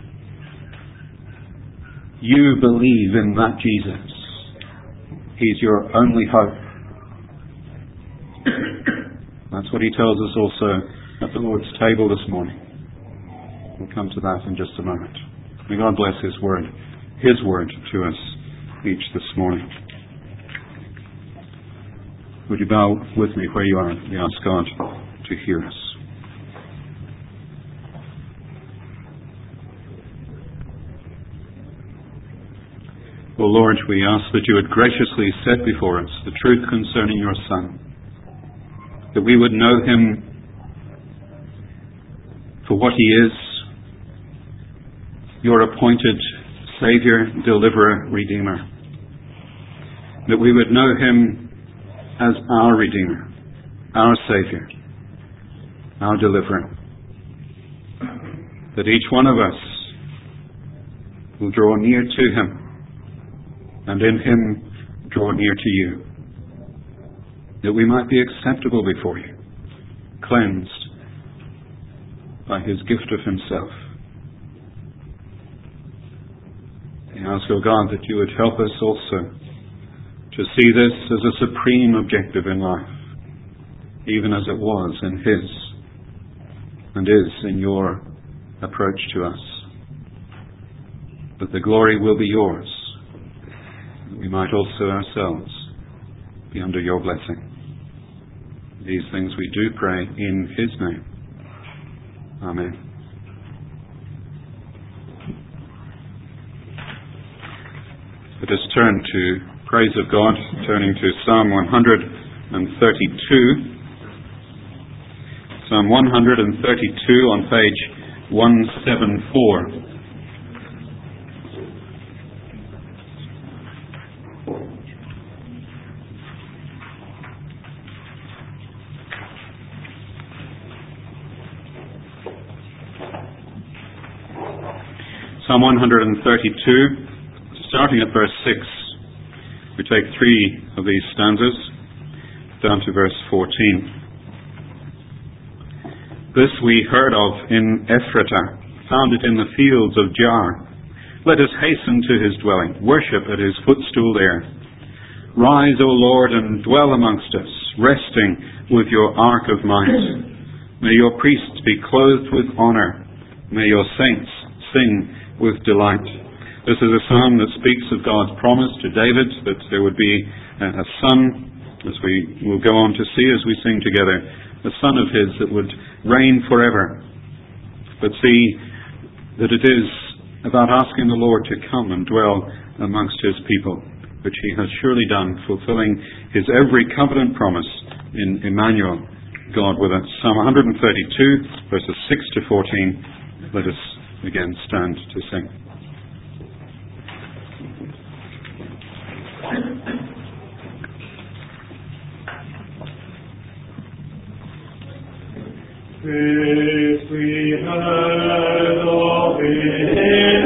You believe in that Jesus. He's your only hope. That's what he tells us also at the Lord's table this morning. We'll come to that in just a moment. May God bless his word, his word to us each this morning. Would you bow with me where you are? We ask God to hear us. O Lord, we ask that you would graciously set before us the truth concerning your Son, that we would know him for what he is, your appointed Saviour, Deliverer, Redeemer, that we would know him as our Redeemer, our Saviour, our Deliverer, that each one of us will draw near to him, and in him draw near to you, that we might be acceptable before you, cleansed by his gift of himself. I ask, O God, that you would help us also to see this as a supreme objective in life, even as it was in his and is in your approach to us. That the glory will be yours, that we might also ourselves be under your blessing. These things we do pray in his name. Amen. Let us turn to praise of God, turning to Psalm one thirty-two. Psalm one thirty-two on page one seventy-four. Psalm one thirty-two, starting at verse six. We take three of these stanzas down to verse fourteen. This we heard of in Ephratah, found it in the fields of Jaar. Let us hasten to his dwelling, worship at his footstool there. Rise, O Lord, and dwell amongst us, resting with your ark of might. May your priests be clothed with honor. May your saints sing with delight. This is a psalm that speaks of God's promise to David that there would be a son, as we will go on to see as we sing together, a son of his that would reign forever. But see that it is about asking the Lord to come and dwell amongst his people, which he has surely done, fulfilling his every covenant promise in Emmanuel, God with us. Psalm one thirty-two, verses six to fourteen. Let us again stand to sing. This we heard of in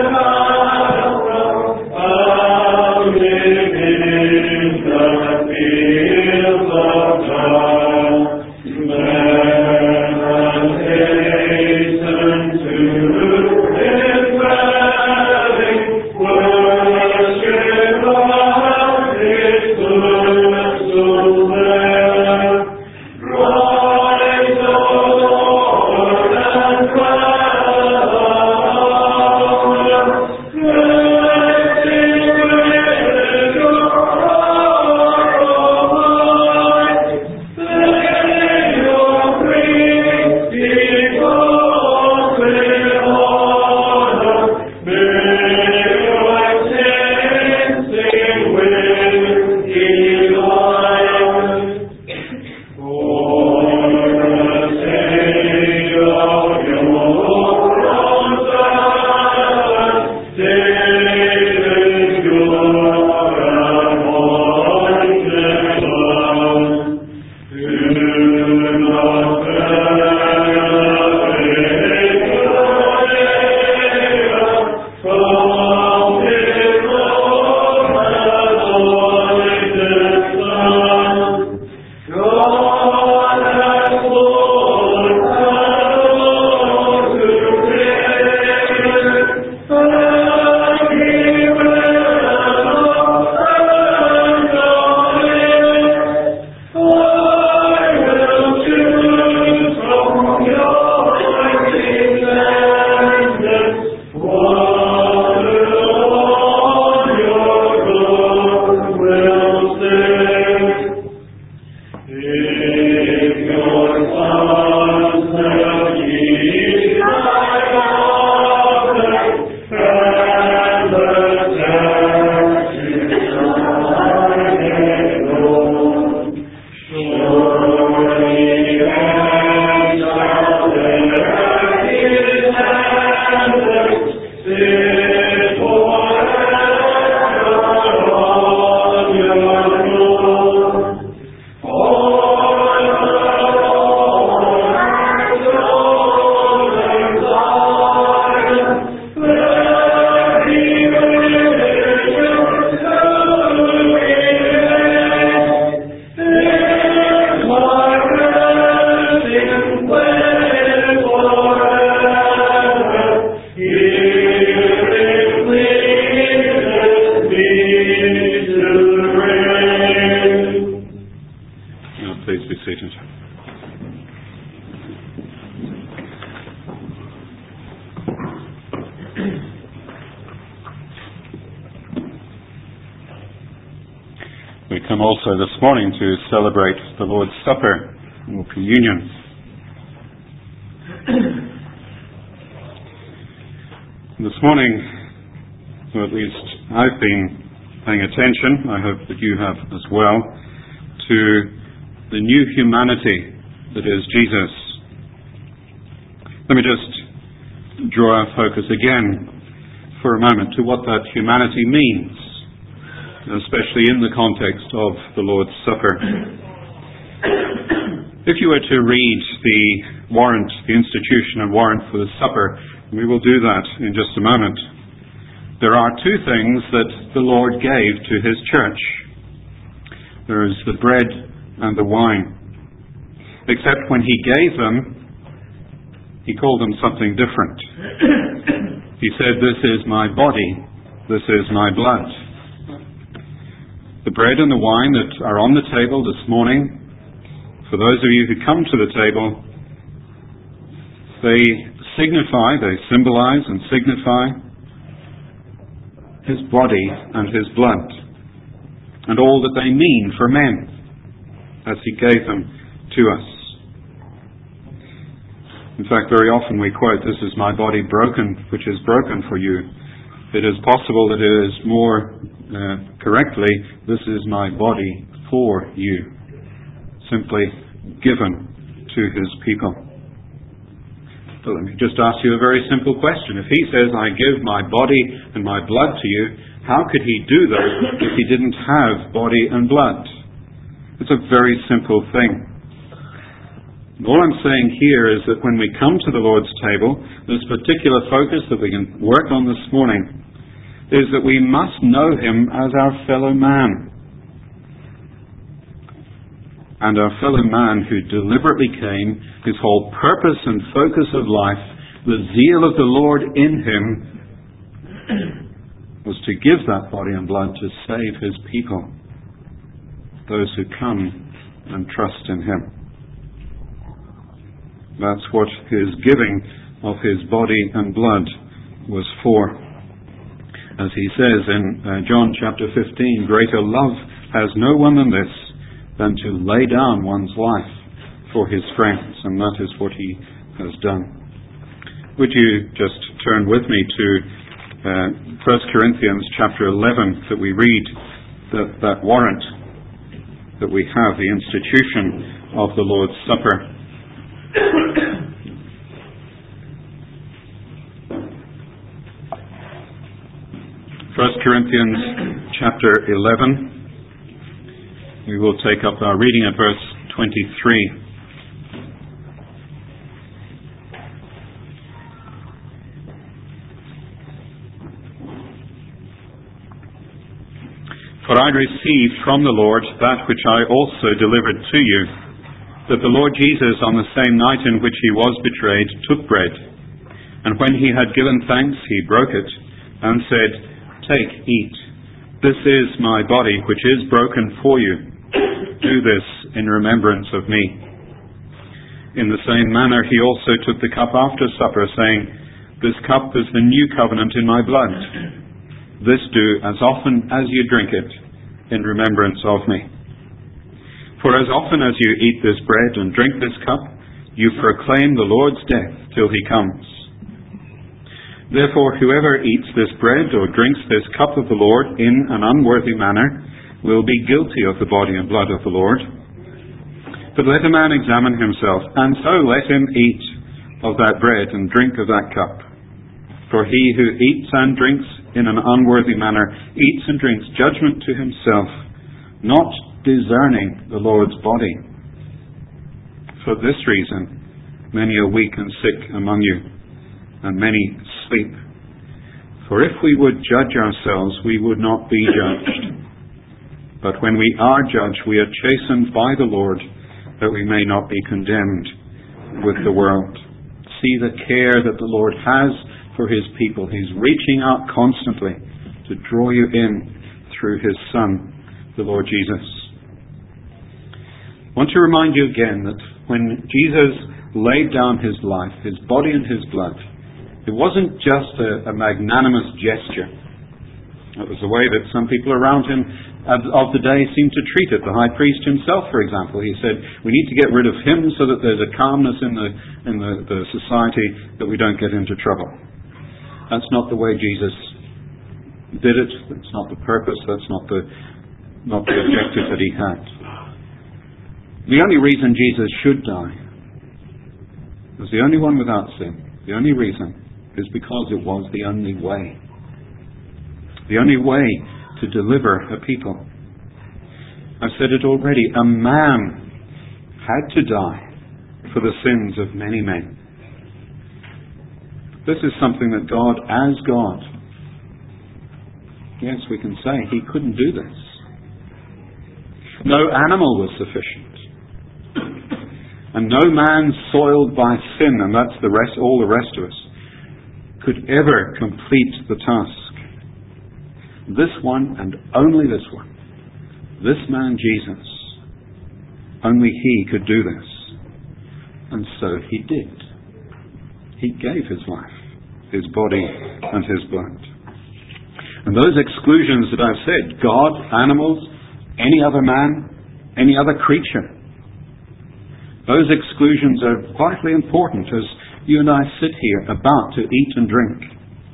Israel, how living in the fields of God. Let us hasten to His dwelling, worship of His footstool there. Rise, O Lord, and dwell. Blessing with your heart, O Lord. Let your praise be with honor. May your saints sing with delight. For the sake of your own servant, David, your anointed one, do not separate your ear from his own anointed son. God has Lord power to save, and He will stand on it. I will choose from your descendants one on your road will sing. If your sons have ye my offer, and the statutes of my Lord, surely they shall bear His standards, sit forever on your throne. Now, please be seated. We come also this morning to celebrate the Lord's Supper or Communion. This morning, or at least I've been paying attention, I hope that you have as well, to the new humanity that is Jesus. Let me just draw our focus again for a moment to what that humanity means, especially in the context of the Lord's Supper. If you were to read the warrant, the institution and warrant for the supper, and we will do that in just a moment, there are two things that the Lord gave to His church. There is the bread and the wine. Except when He gave them, He called them something different. He said, "This is my body, this is my blood." The bread and the wine that are on the table this morning, for those of you who come to the table, they signify, they symbolize and signify His body and His blood, and all that they mean for men as He gave them to us. In fact, very often we quote, "This is my body broken, which is broken for you." It is possible that it is more uh, correctly, "This is my body for you," simply given to His people. So let me just ask you a very simple question. If He says, "I give my body and my blood to you," how could He do that if He didn't have body and blood? It's a very simple thing. All I'm saying here is that when we come to the Lord's table, this particular focus that we can work on this morning is that we must know Him as our fellow man. And our fellow man who deliberately came, his whole purpose and focus of life, the zeal of the Lord in him, was to give that body and blood to save His people, those who come and trust in Him. That's what His giving of His body and blood was for. As He says in uh, John chapter fifteen, greater love has no one than this, than to lay down one's life for his friends, and that is what He has done. Would you just turn with me to uh, First Corinthians chapter eleven, that we read that, that warrant that we have, the institution of the Lord's Supper. First Corinthians chapter eleven. We will take up our reading at verse twenty-three. For I received from the Lord that which I also delivered to you, that the Lord Jesus, on the same night in which He was betrayed, took bread, and when He had given thanks, He broke it, and said, Take, eat. This is my body, which is broken for you. Do this in remembrance of me. In the same manner He also took the cup after supper, saying, This cup is the new covenant in my blood. This do as often as you drink it in remembrance of me. For as often as you eat this bread and drink this cup, you proclaim the Lord's death till He comes. Therefore, whoever eats this bread or drinks this cup of the Lord in an unworthy manner will be guilty of the body and blood of the Lord. But let a man examine himself, and so let him eat of that bread and drink of that cup. For he who eats and drinks in an unworthy manner eats and drinks judgment to himself, not discerning the Lord's body. For this reason, many are weak and sick among you, and many sleep. For if we would judge ourselves, we would not be judged. But when we are judged, we are chastened by the Lord, that we may not be condemned with the world. See the care that the Lord has for His people. He's reaching out constantly to draw you in through His Son, the Lord Jesus. I want to remind you again that when Jesus laid down His life, His body and His blood, it wasn't just a, a magnanimous gesture. It was the way that some people around Him of the day seemed to treat it. The high priest himself, for example, he said, we need to get rid of him so that there's a calmness in the, in the, the society that we don't get into trouble. That's not the way Jesus did it. That's not the purpose. That's not the, not the objective that He had. The only reason Jesus should die, was the only one without sin, the only reason is because it was the only way. The only way to deliver a people. I've said it already, a man had to die for the sins of many men. This is something that God, as God, yes, we can say He couldn't do this. No animal was sufficient. And no man soiled by sin, and that's the rest, all the rest of us, could ever complete the task. This one, and only this one, this man Jesus, only He could do this. And so He did. He gave His life, His body, and His blood. And those exclusions that I've said, God, animals, any other man, any other creature, those exclusions are vitally important as you and I sit here about to eat and drink.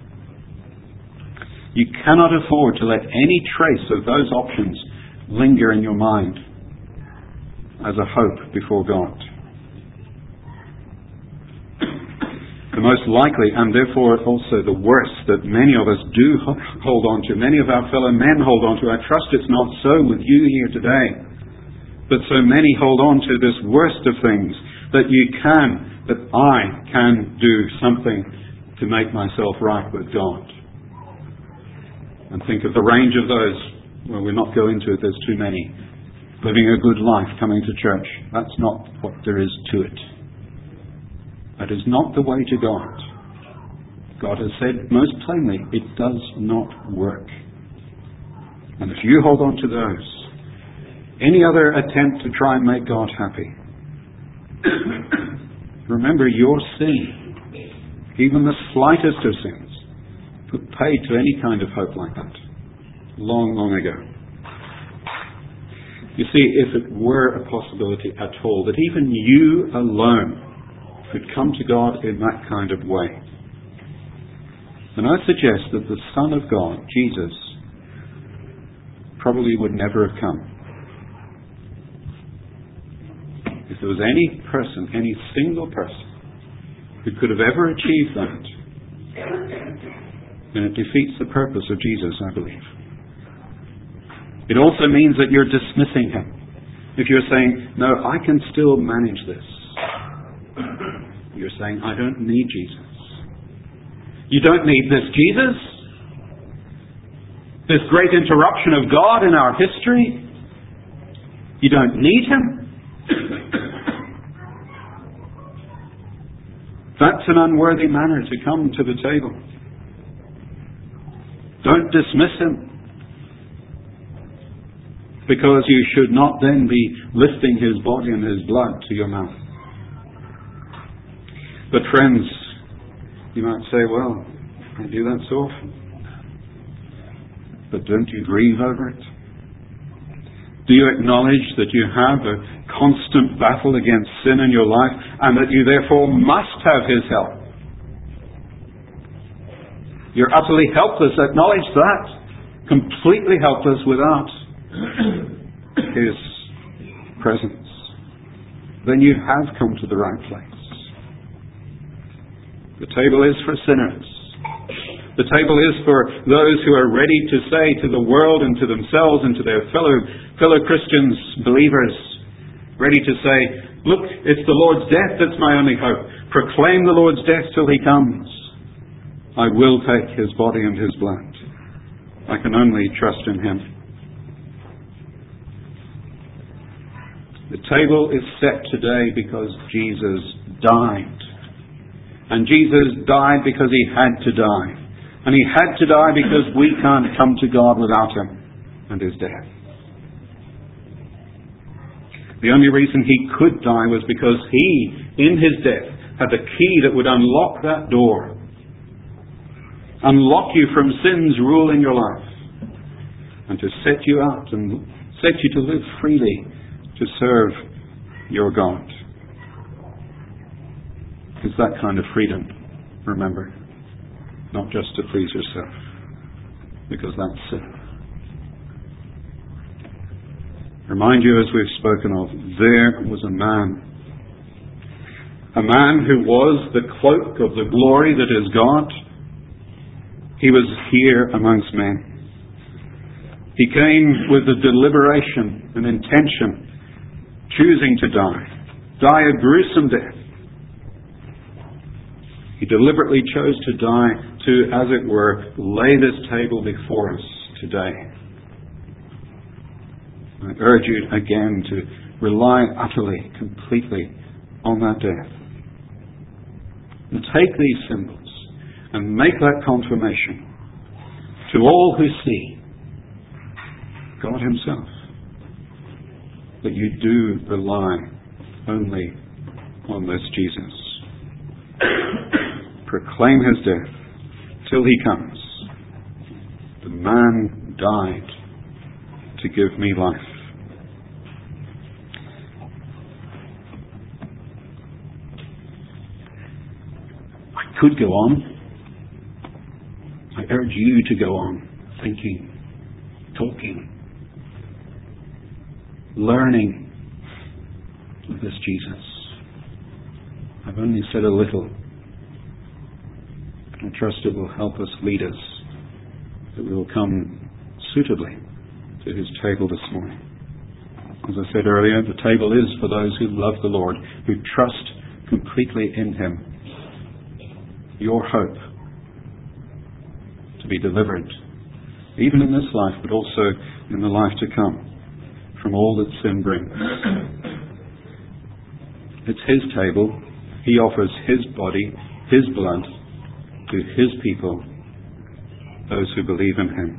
You cannot afford to let any trace of those options linger in your mind as a hope before God. The most likely, and therefore also the worst, that many of us do hold on to, many of our fellow men hold on to, I trust it's not so with you here today, but so many hold on to this worst of things, that you can, that I can do something to make myself right with God. And think of the range of those. Well, we'll not go into it, there's too many. Living a good life, coming to church. That's not what there is to it. That is not the way to God. God has said most plainly, it does not work. And if you hold on to those, any other attempt to try and make God happy, remember your sin, even the slightest of sins, put paid to any kind of hope like that long, long ago. You see, if it were a possibility at all that even you alone could come to God in that kind of way, then I suggest that the Son of God, Jesus, probably would never have come. If there was any person, any single person, who could have ever achieved that, then it defeats the purpose of Jesus, I believe. It also means that you're dismissing him. If you're saying, no, I can still manage this, you're saying, I don't need Jesus. You don't need this Jesus. This great interruption of God in our history. You don't need him. That's an unworthy manner to come to the table. Don't dismiss him, because you should not then be lifting his body and his blood to your mouth. But friends, you might say, well, I do that so often. But don't you grieve over it? Do you acknowledge that you have a constant battle against sin in your life and that you therefore must have his help? You're utterly helpless. Acknowledge that. Completely helpless without his presence. Then you have come to the right place. The table is for sinners. The table is for those who are ready to say to the world and to themselves and to their fellow fellow Christians, believers, ready to say, look, it's the Lord's death that's my only hope. Proclaim the Lord's death till he comes. I will take his body and his blood. I can only trust in him. The table is set today because Jesus died. And Jesus died because he had to die. And he had to die because we can't come to God without him and his death. The only reason he could die was because he, in his death, had the key that would unlock that door. Unlock you from sin's rule in your life. And to set you out and set you to live freely to serve your God. It's that kind of freedom, remember. Not just to please yourself, because that's sin. Remind you, as we've spoken of, there was a man. A man who was the cloak of the glory that is God. He was here amongst men. He came with a deliberation, an intention, choosing to die. Die a gruesome death. He deliberately chose to die to, as it were, lay this table before us today. I urge you again to rely utterly, completely on that death. And take these symbols and make that confirmation to all who see God himself, that you do rely only on this Jesus. Proclaim his death till he comes. The man died to give me life. I could go on. I urge you to go on thinking, talking, learning of this Jesus. I've only said a little. I trust it will help us, lead us, that we will come suitably to his table this morning. As I said earlier, the table is for those who love the Lord, who trust completely in Him. Your hope to be delivered, even in this life, but also in the life to come, from all that sin brings. It's His table. He offers His body, His blood, to His people, those who believe in Him.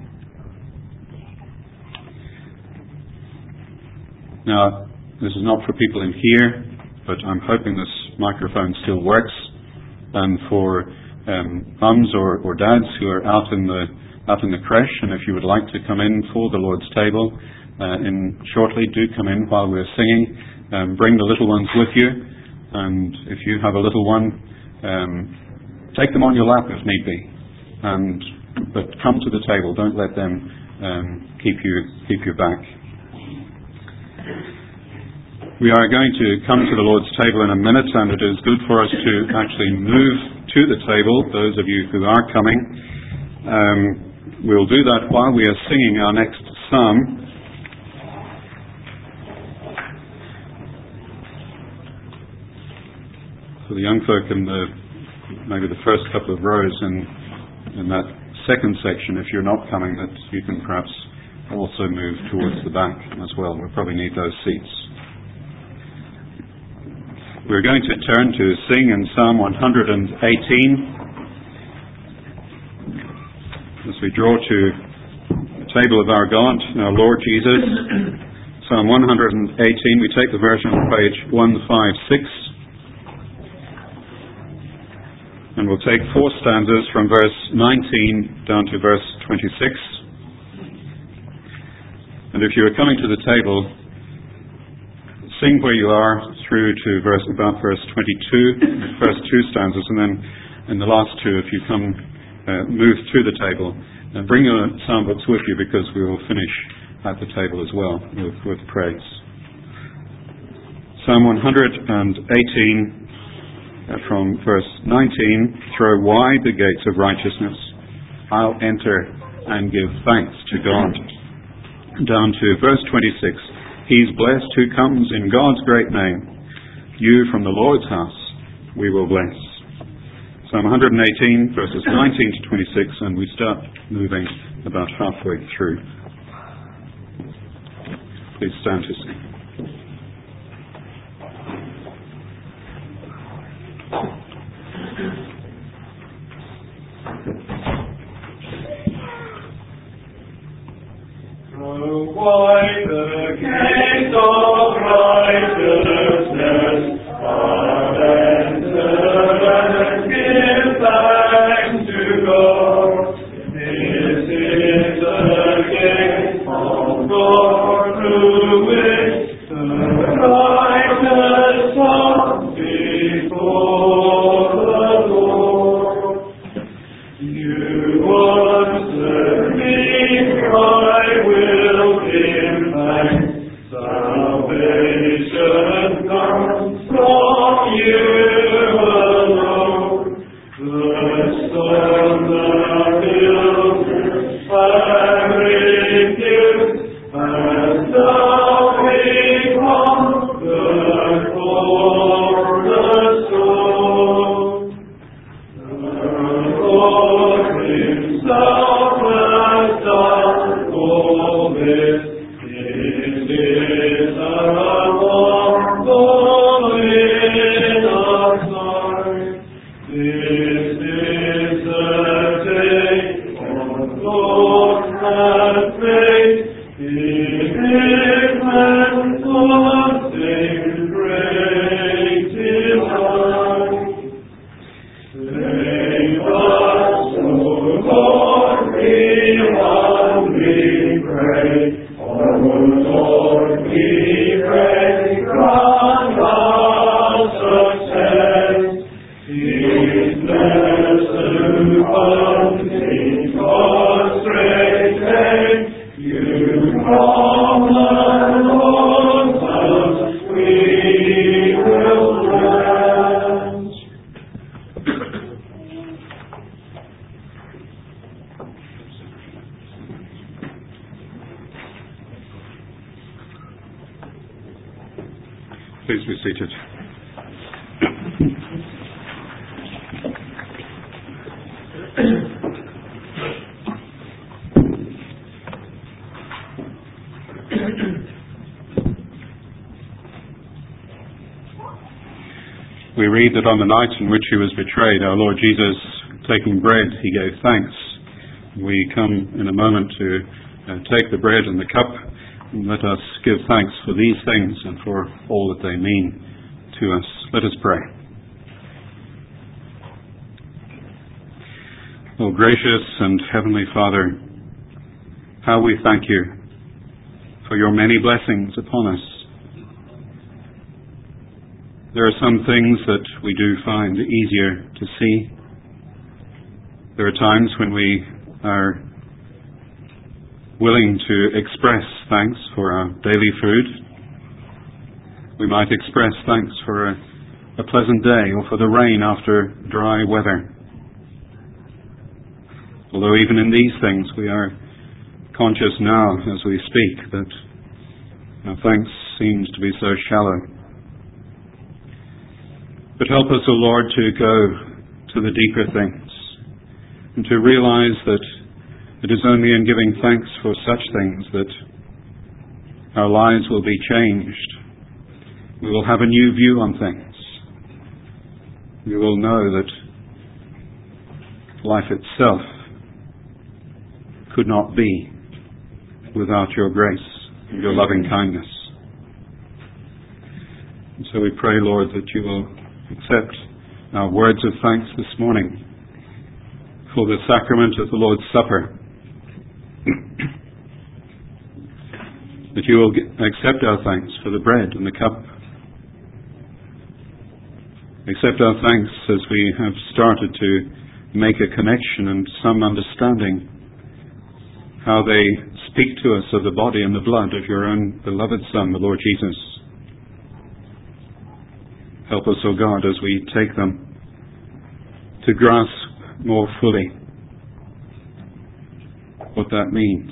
Now, this is not for people in here, but I'm hoping this microphone still works. And for um, mums or, or dads who are out in the out in the creche, and if you would like to come in for the Lord's table uh, in shortly, do come in while we're singing. Um, bring the little ones with you, and if you have a little one, um, take them on your lap if need be. And but come to the table. Don't let them um, keep you keep you back. We are going to come to the Lord's table in a minute, and it is good for us to actually move to the table, those of you who are coming. Um, we'll do that while we are singing our next psalm. For the young folk in the maybe the first couple of rows in, in that second section, if you're not coming, that you can perhaps also move towards the back as well. We'll probably need those seats. We're going to turn to sing in Psalm one hundred eighteen. As we draw to the table of our God, our Lord Jesus, Psalm one hundred eighteen, we take the version on page one fifty-six. And we'll take four stanzas from verse nineteen down to verse twenty-six. And if you are coming to the table, sing where you are through to verse about verse twenty-two, the first two stanzas, and then in the last two, if you come, uh, move to the table, and bring your psalm books with you, because we will finish at the table as well with, with praise. Psalm one hundred eighteen, uh, from verse nineteen, throw wide the gates of righteousness. I'll enter and give thanks to God. Down to verse twenty-six. He's blessed who comes in God's great name. You from the Lord's house we will bless. Psalm one hundred eighteen, verses nineteen to twenty-six, and we start moving about halfway through. Please stand to sing. Wide the gates of righteousness, God enter and give thanks to God. This is the gate of God, through which the righteous come before the Lord. You answer me, I will give thanks. Salvation comes from you alone. The Son of pilgrims have refused, and now become the cornerstone. The Lord Himself has done all this. It is a marvel in our sight. This is the day the Lord has made. In Him and God sing great delight. Save us, O Lord, we humbly pray. O Lord, we pray, grant us success. His blessed comes in God's great name. You from the Lord's house we will bless. Please be seated. We read that on the night in which he was betrayed, our Lord Jesus, taking bread, he gave thanks. We come in a moment to uh, take the bread and the cup, and let us give thanks for these things and for all that they mean to us. Let us pray. O gracious and heavenly Father, how we thank you for your many blessings upon us. There are some things that we do find easier to see. There are times when we are willing to express thanks for our daily food. We might express thanks for a, a pleasant day or for the rain after dry weather. Although even in these things we are conscious now as we speak that our thanks seems to be so shallow. But help us, O Lord, to go to the deeper things and to realize that it is only in giving thanks for such things that our lives will be changed. We will have a new view on things. We will know that life itself could not be without your grace and your loving kindness. And so we pray, Lord, that you will accept our words of thanks this morning for the sacrament of the Lord's Supper. That you will accept our thanks for the bread and the cup. Accept our thanks as we have started to make a connection and some understanding how they speak to us of the body and the blood of your own beloved Son, the Lord Jesus. Help us, O God, as we take them to grasp more fully what that means.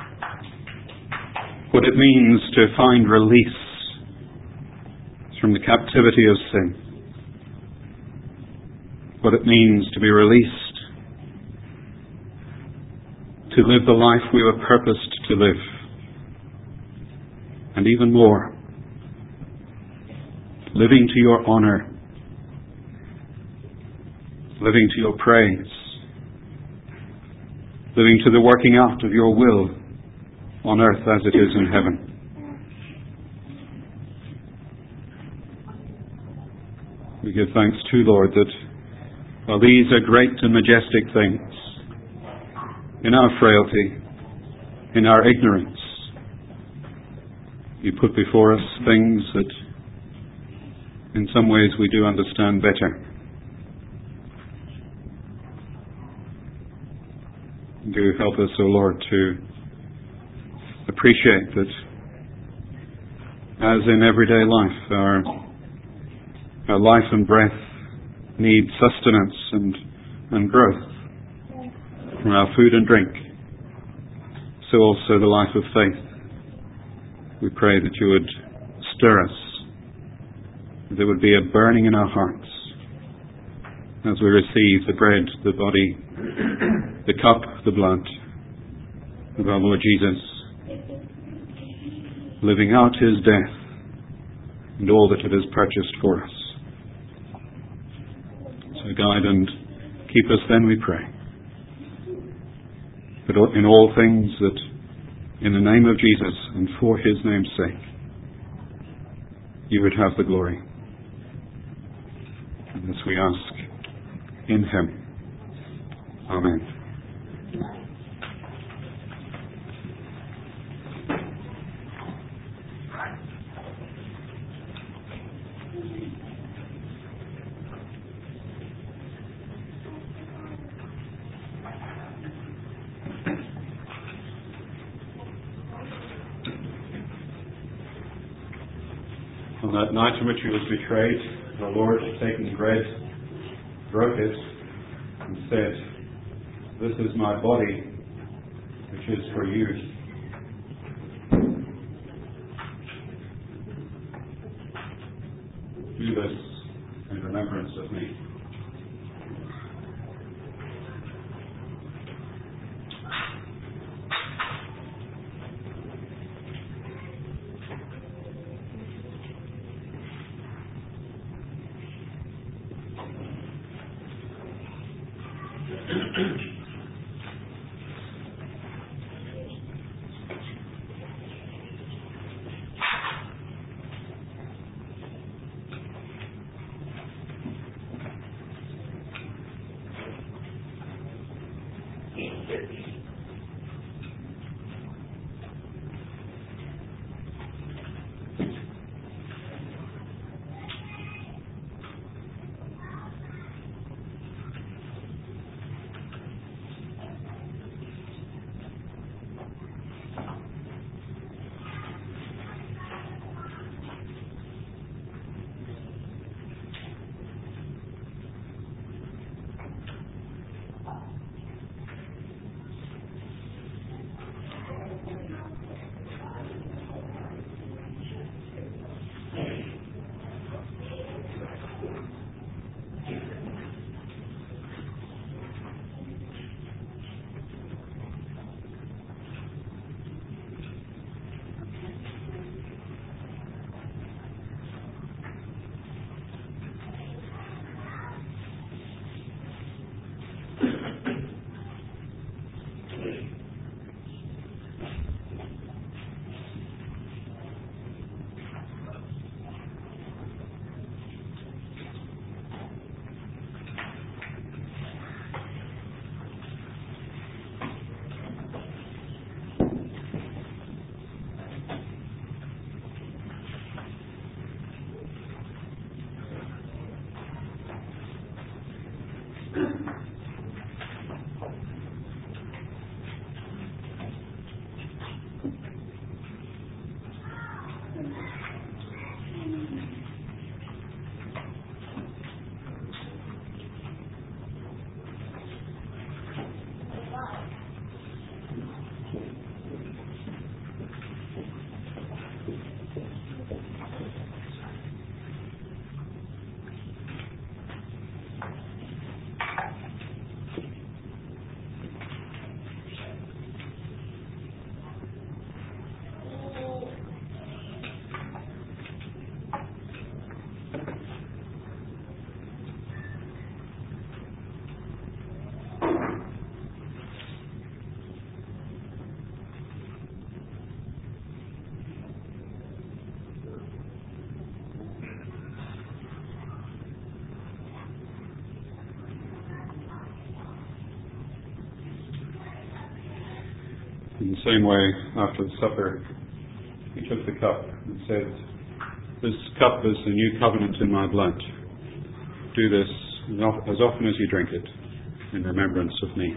What it means to find release from the captivity of sin. What it means to be released, to live the life we were purposed to live. And even more, living to your honor, living to your praise, living to the working out of your will on earth as it is in heaven. We give thanks too, Lord, that while these are great and majestic things, in our frailty, in our ignorance, you put before us things that in some ways we do understand better. Do help us, O Lord, to appreciate that as in everyday life, our, our life and breath need sustenance and, and growth from our food and drink. So also the life of faith. We pray that you would stir us. There would be a burning in our hearts as we receive the bread, the body, the cup, the blood of our Lord Jesus, living out his death and all that it has purchased for us. So guide and keep us then, we pray. But in all things that in the name of Jesus and for his name's sake, you would have the glory. And this we ask in him. Amen. On that night in which he was betrayed, our Lord, taking bread, broke it and said, "This is my body, which is for you." of me. In the same way, after the supper, he took the cup and said, "This cup is the new covenant in my blood. Do this as often as you drink it in remembrance of me."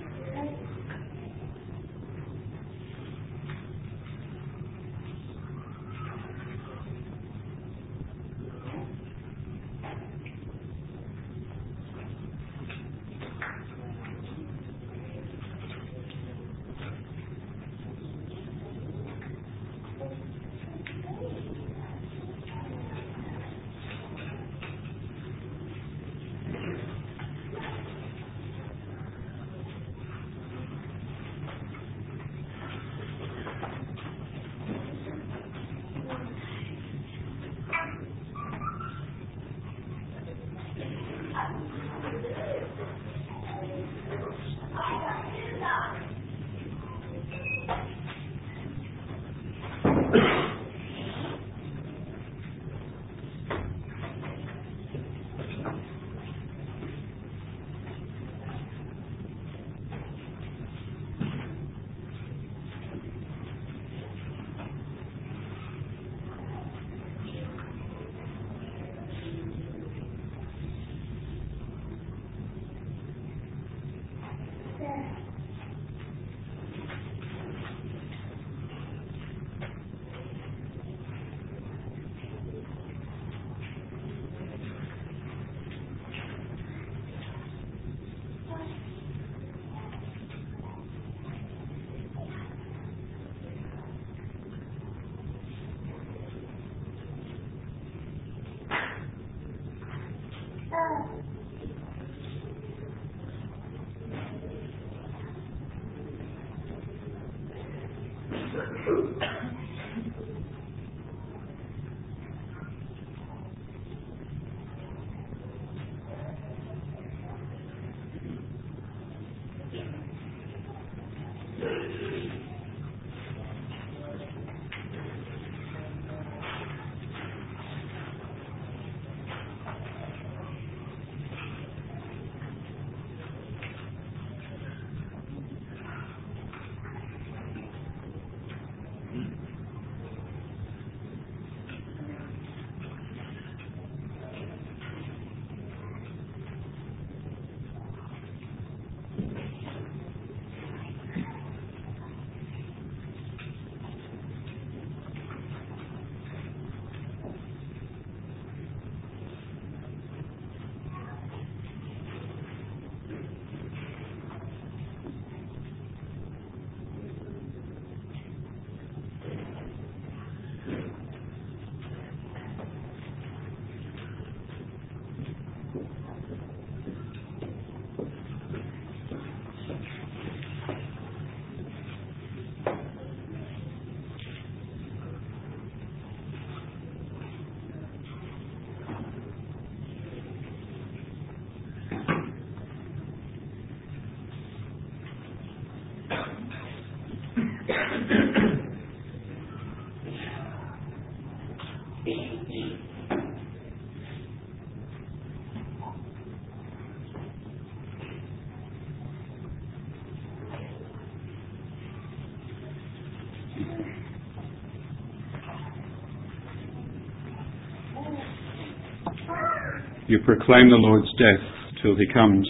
You proclaim the Lord's death till he comes.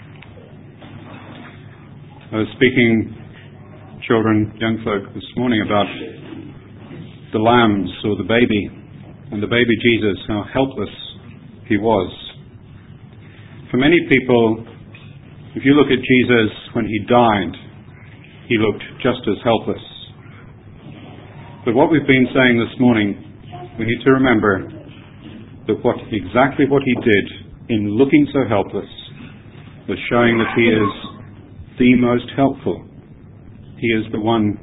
I was speaking, children, young folk, this morning about the lambs or the baby, and the baby Jesus, how helpless he was. For many people, if you look at Jesus when he died, he looked just as helpless. But what we've been saying this morning, we need to remember that what exactly what he did in looking so helpless was showing that he is the most helpful. He is the one,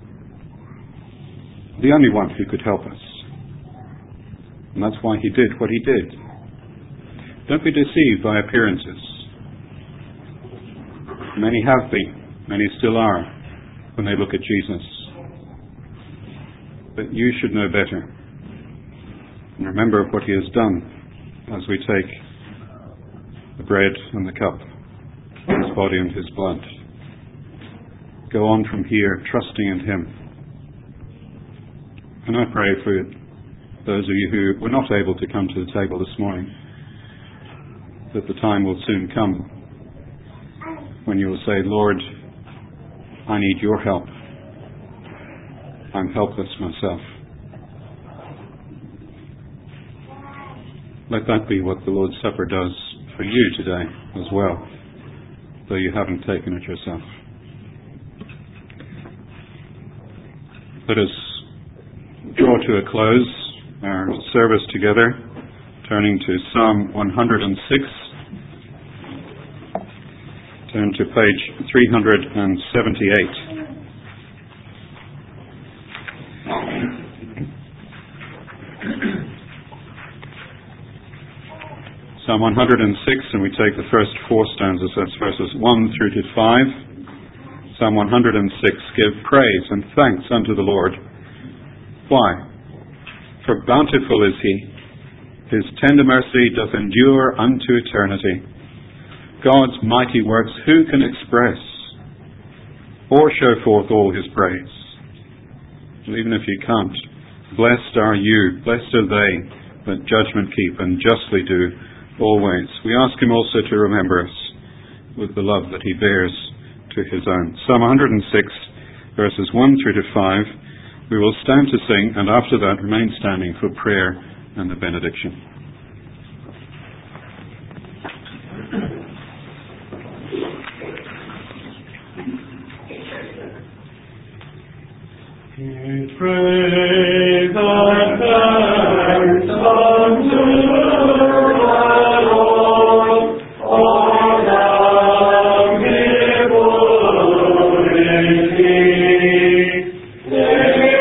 the only one who could help us. And that's why he did what he did. Don't be deceived by appearances. Many have been, many still are, when they look at Jesus. But you should know better. And remember what he has done as we take the bread and the cup, his body and his blood. Go on from here trusting in him. And I pray for those of you who were not able to come to the table this morning, that the time will soon come when you will say, Lord, I need your help. I'm helpless myself. Let that be what the Lord's Supper does for you today as well, though you haven't taken it yourself. Let us draw to a close our service together, turning to Psalm one hundred six. Turn to page three hundred seventy-eight. Psalm one hundred six, and we take the first four stanzas, that's verses one through to five. Psalm one hundred six, give praise and thanks unto the Lord. Why? For bountiful is he. His tender mercy doth endure unto eternity. God's mighty works who can express, or show forth all his praise? And even if you can't, blessed are you, blessed are they that judgment keep and justly do always. We ask him also to remember us with the love that he bears to his own. Psalm one hundred six, verses one through to five. We will stand to sing, and after that remain standing for prayer and the benediction. Praise and thanks unto the Lord, all thou give glory, give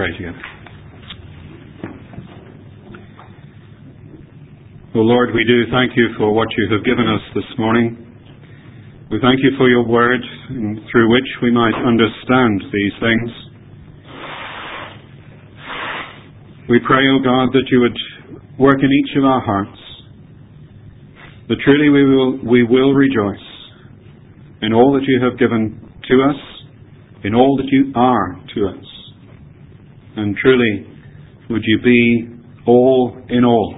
pray together. Oh Lord, we do thank you for what you have given us this morning. We thank you for your word, through which we might understand these things. We pray, O God, that you would work in each of our hearts, that truly we will, we will rejoice in all that you have given to us, in all that you are to us. And truly, would you be all in all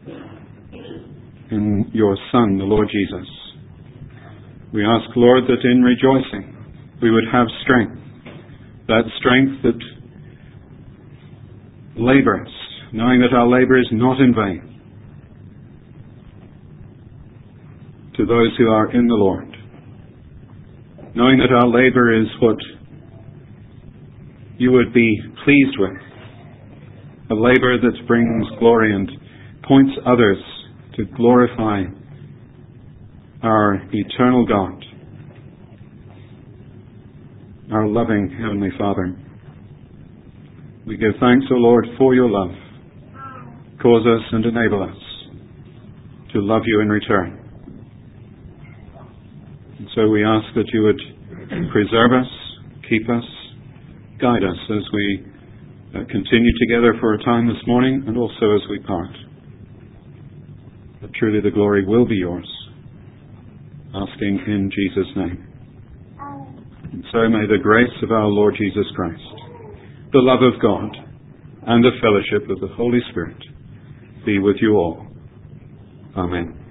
in your Son, the Lord Jesus. We ask, Lord, that in rejoicing we would have strength, that strength that labours, knowing that our labour is not in vain, to those who are in the Lord, knowing that our labour is what you would be pleased with, a labour that brings glory and points others to glorify our eternal God, our loving Heavenly Father. We give thanks, O Lord, for your love. Cause us and enable us to love you in return. And so we ask that you would preserve us, keep us, guide us as we uh, continue together for a time this morning and also as we part. That truly the glory will be yours. Asking in Jesus' name. And so may the grace of our Lord Jesus Christ, the love of God, and the fellowship of the Holy Spirit be with you all. Amen.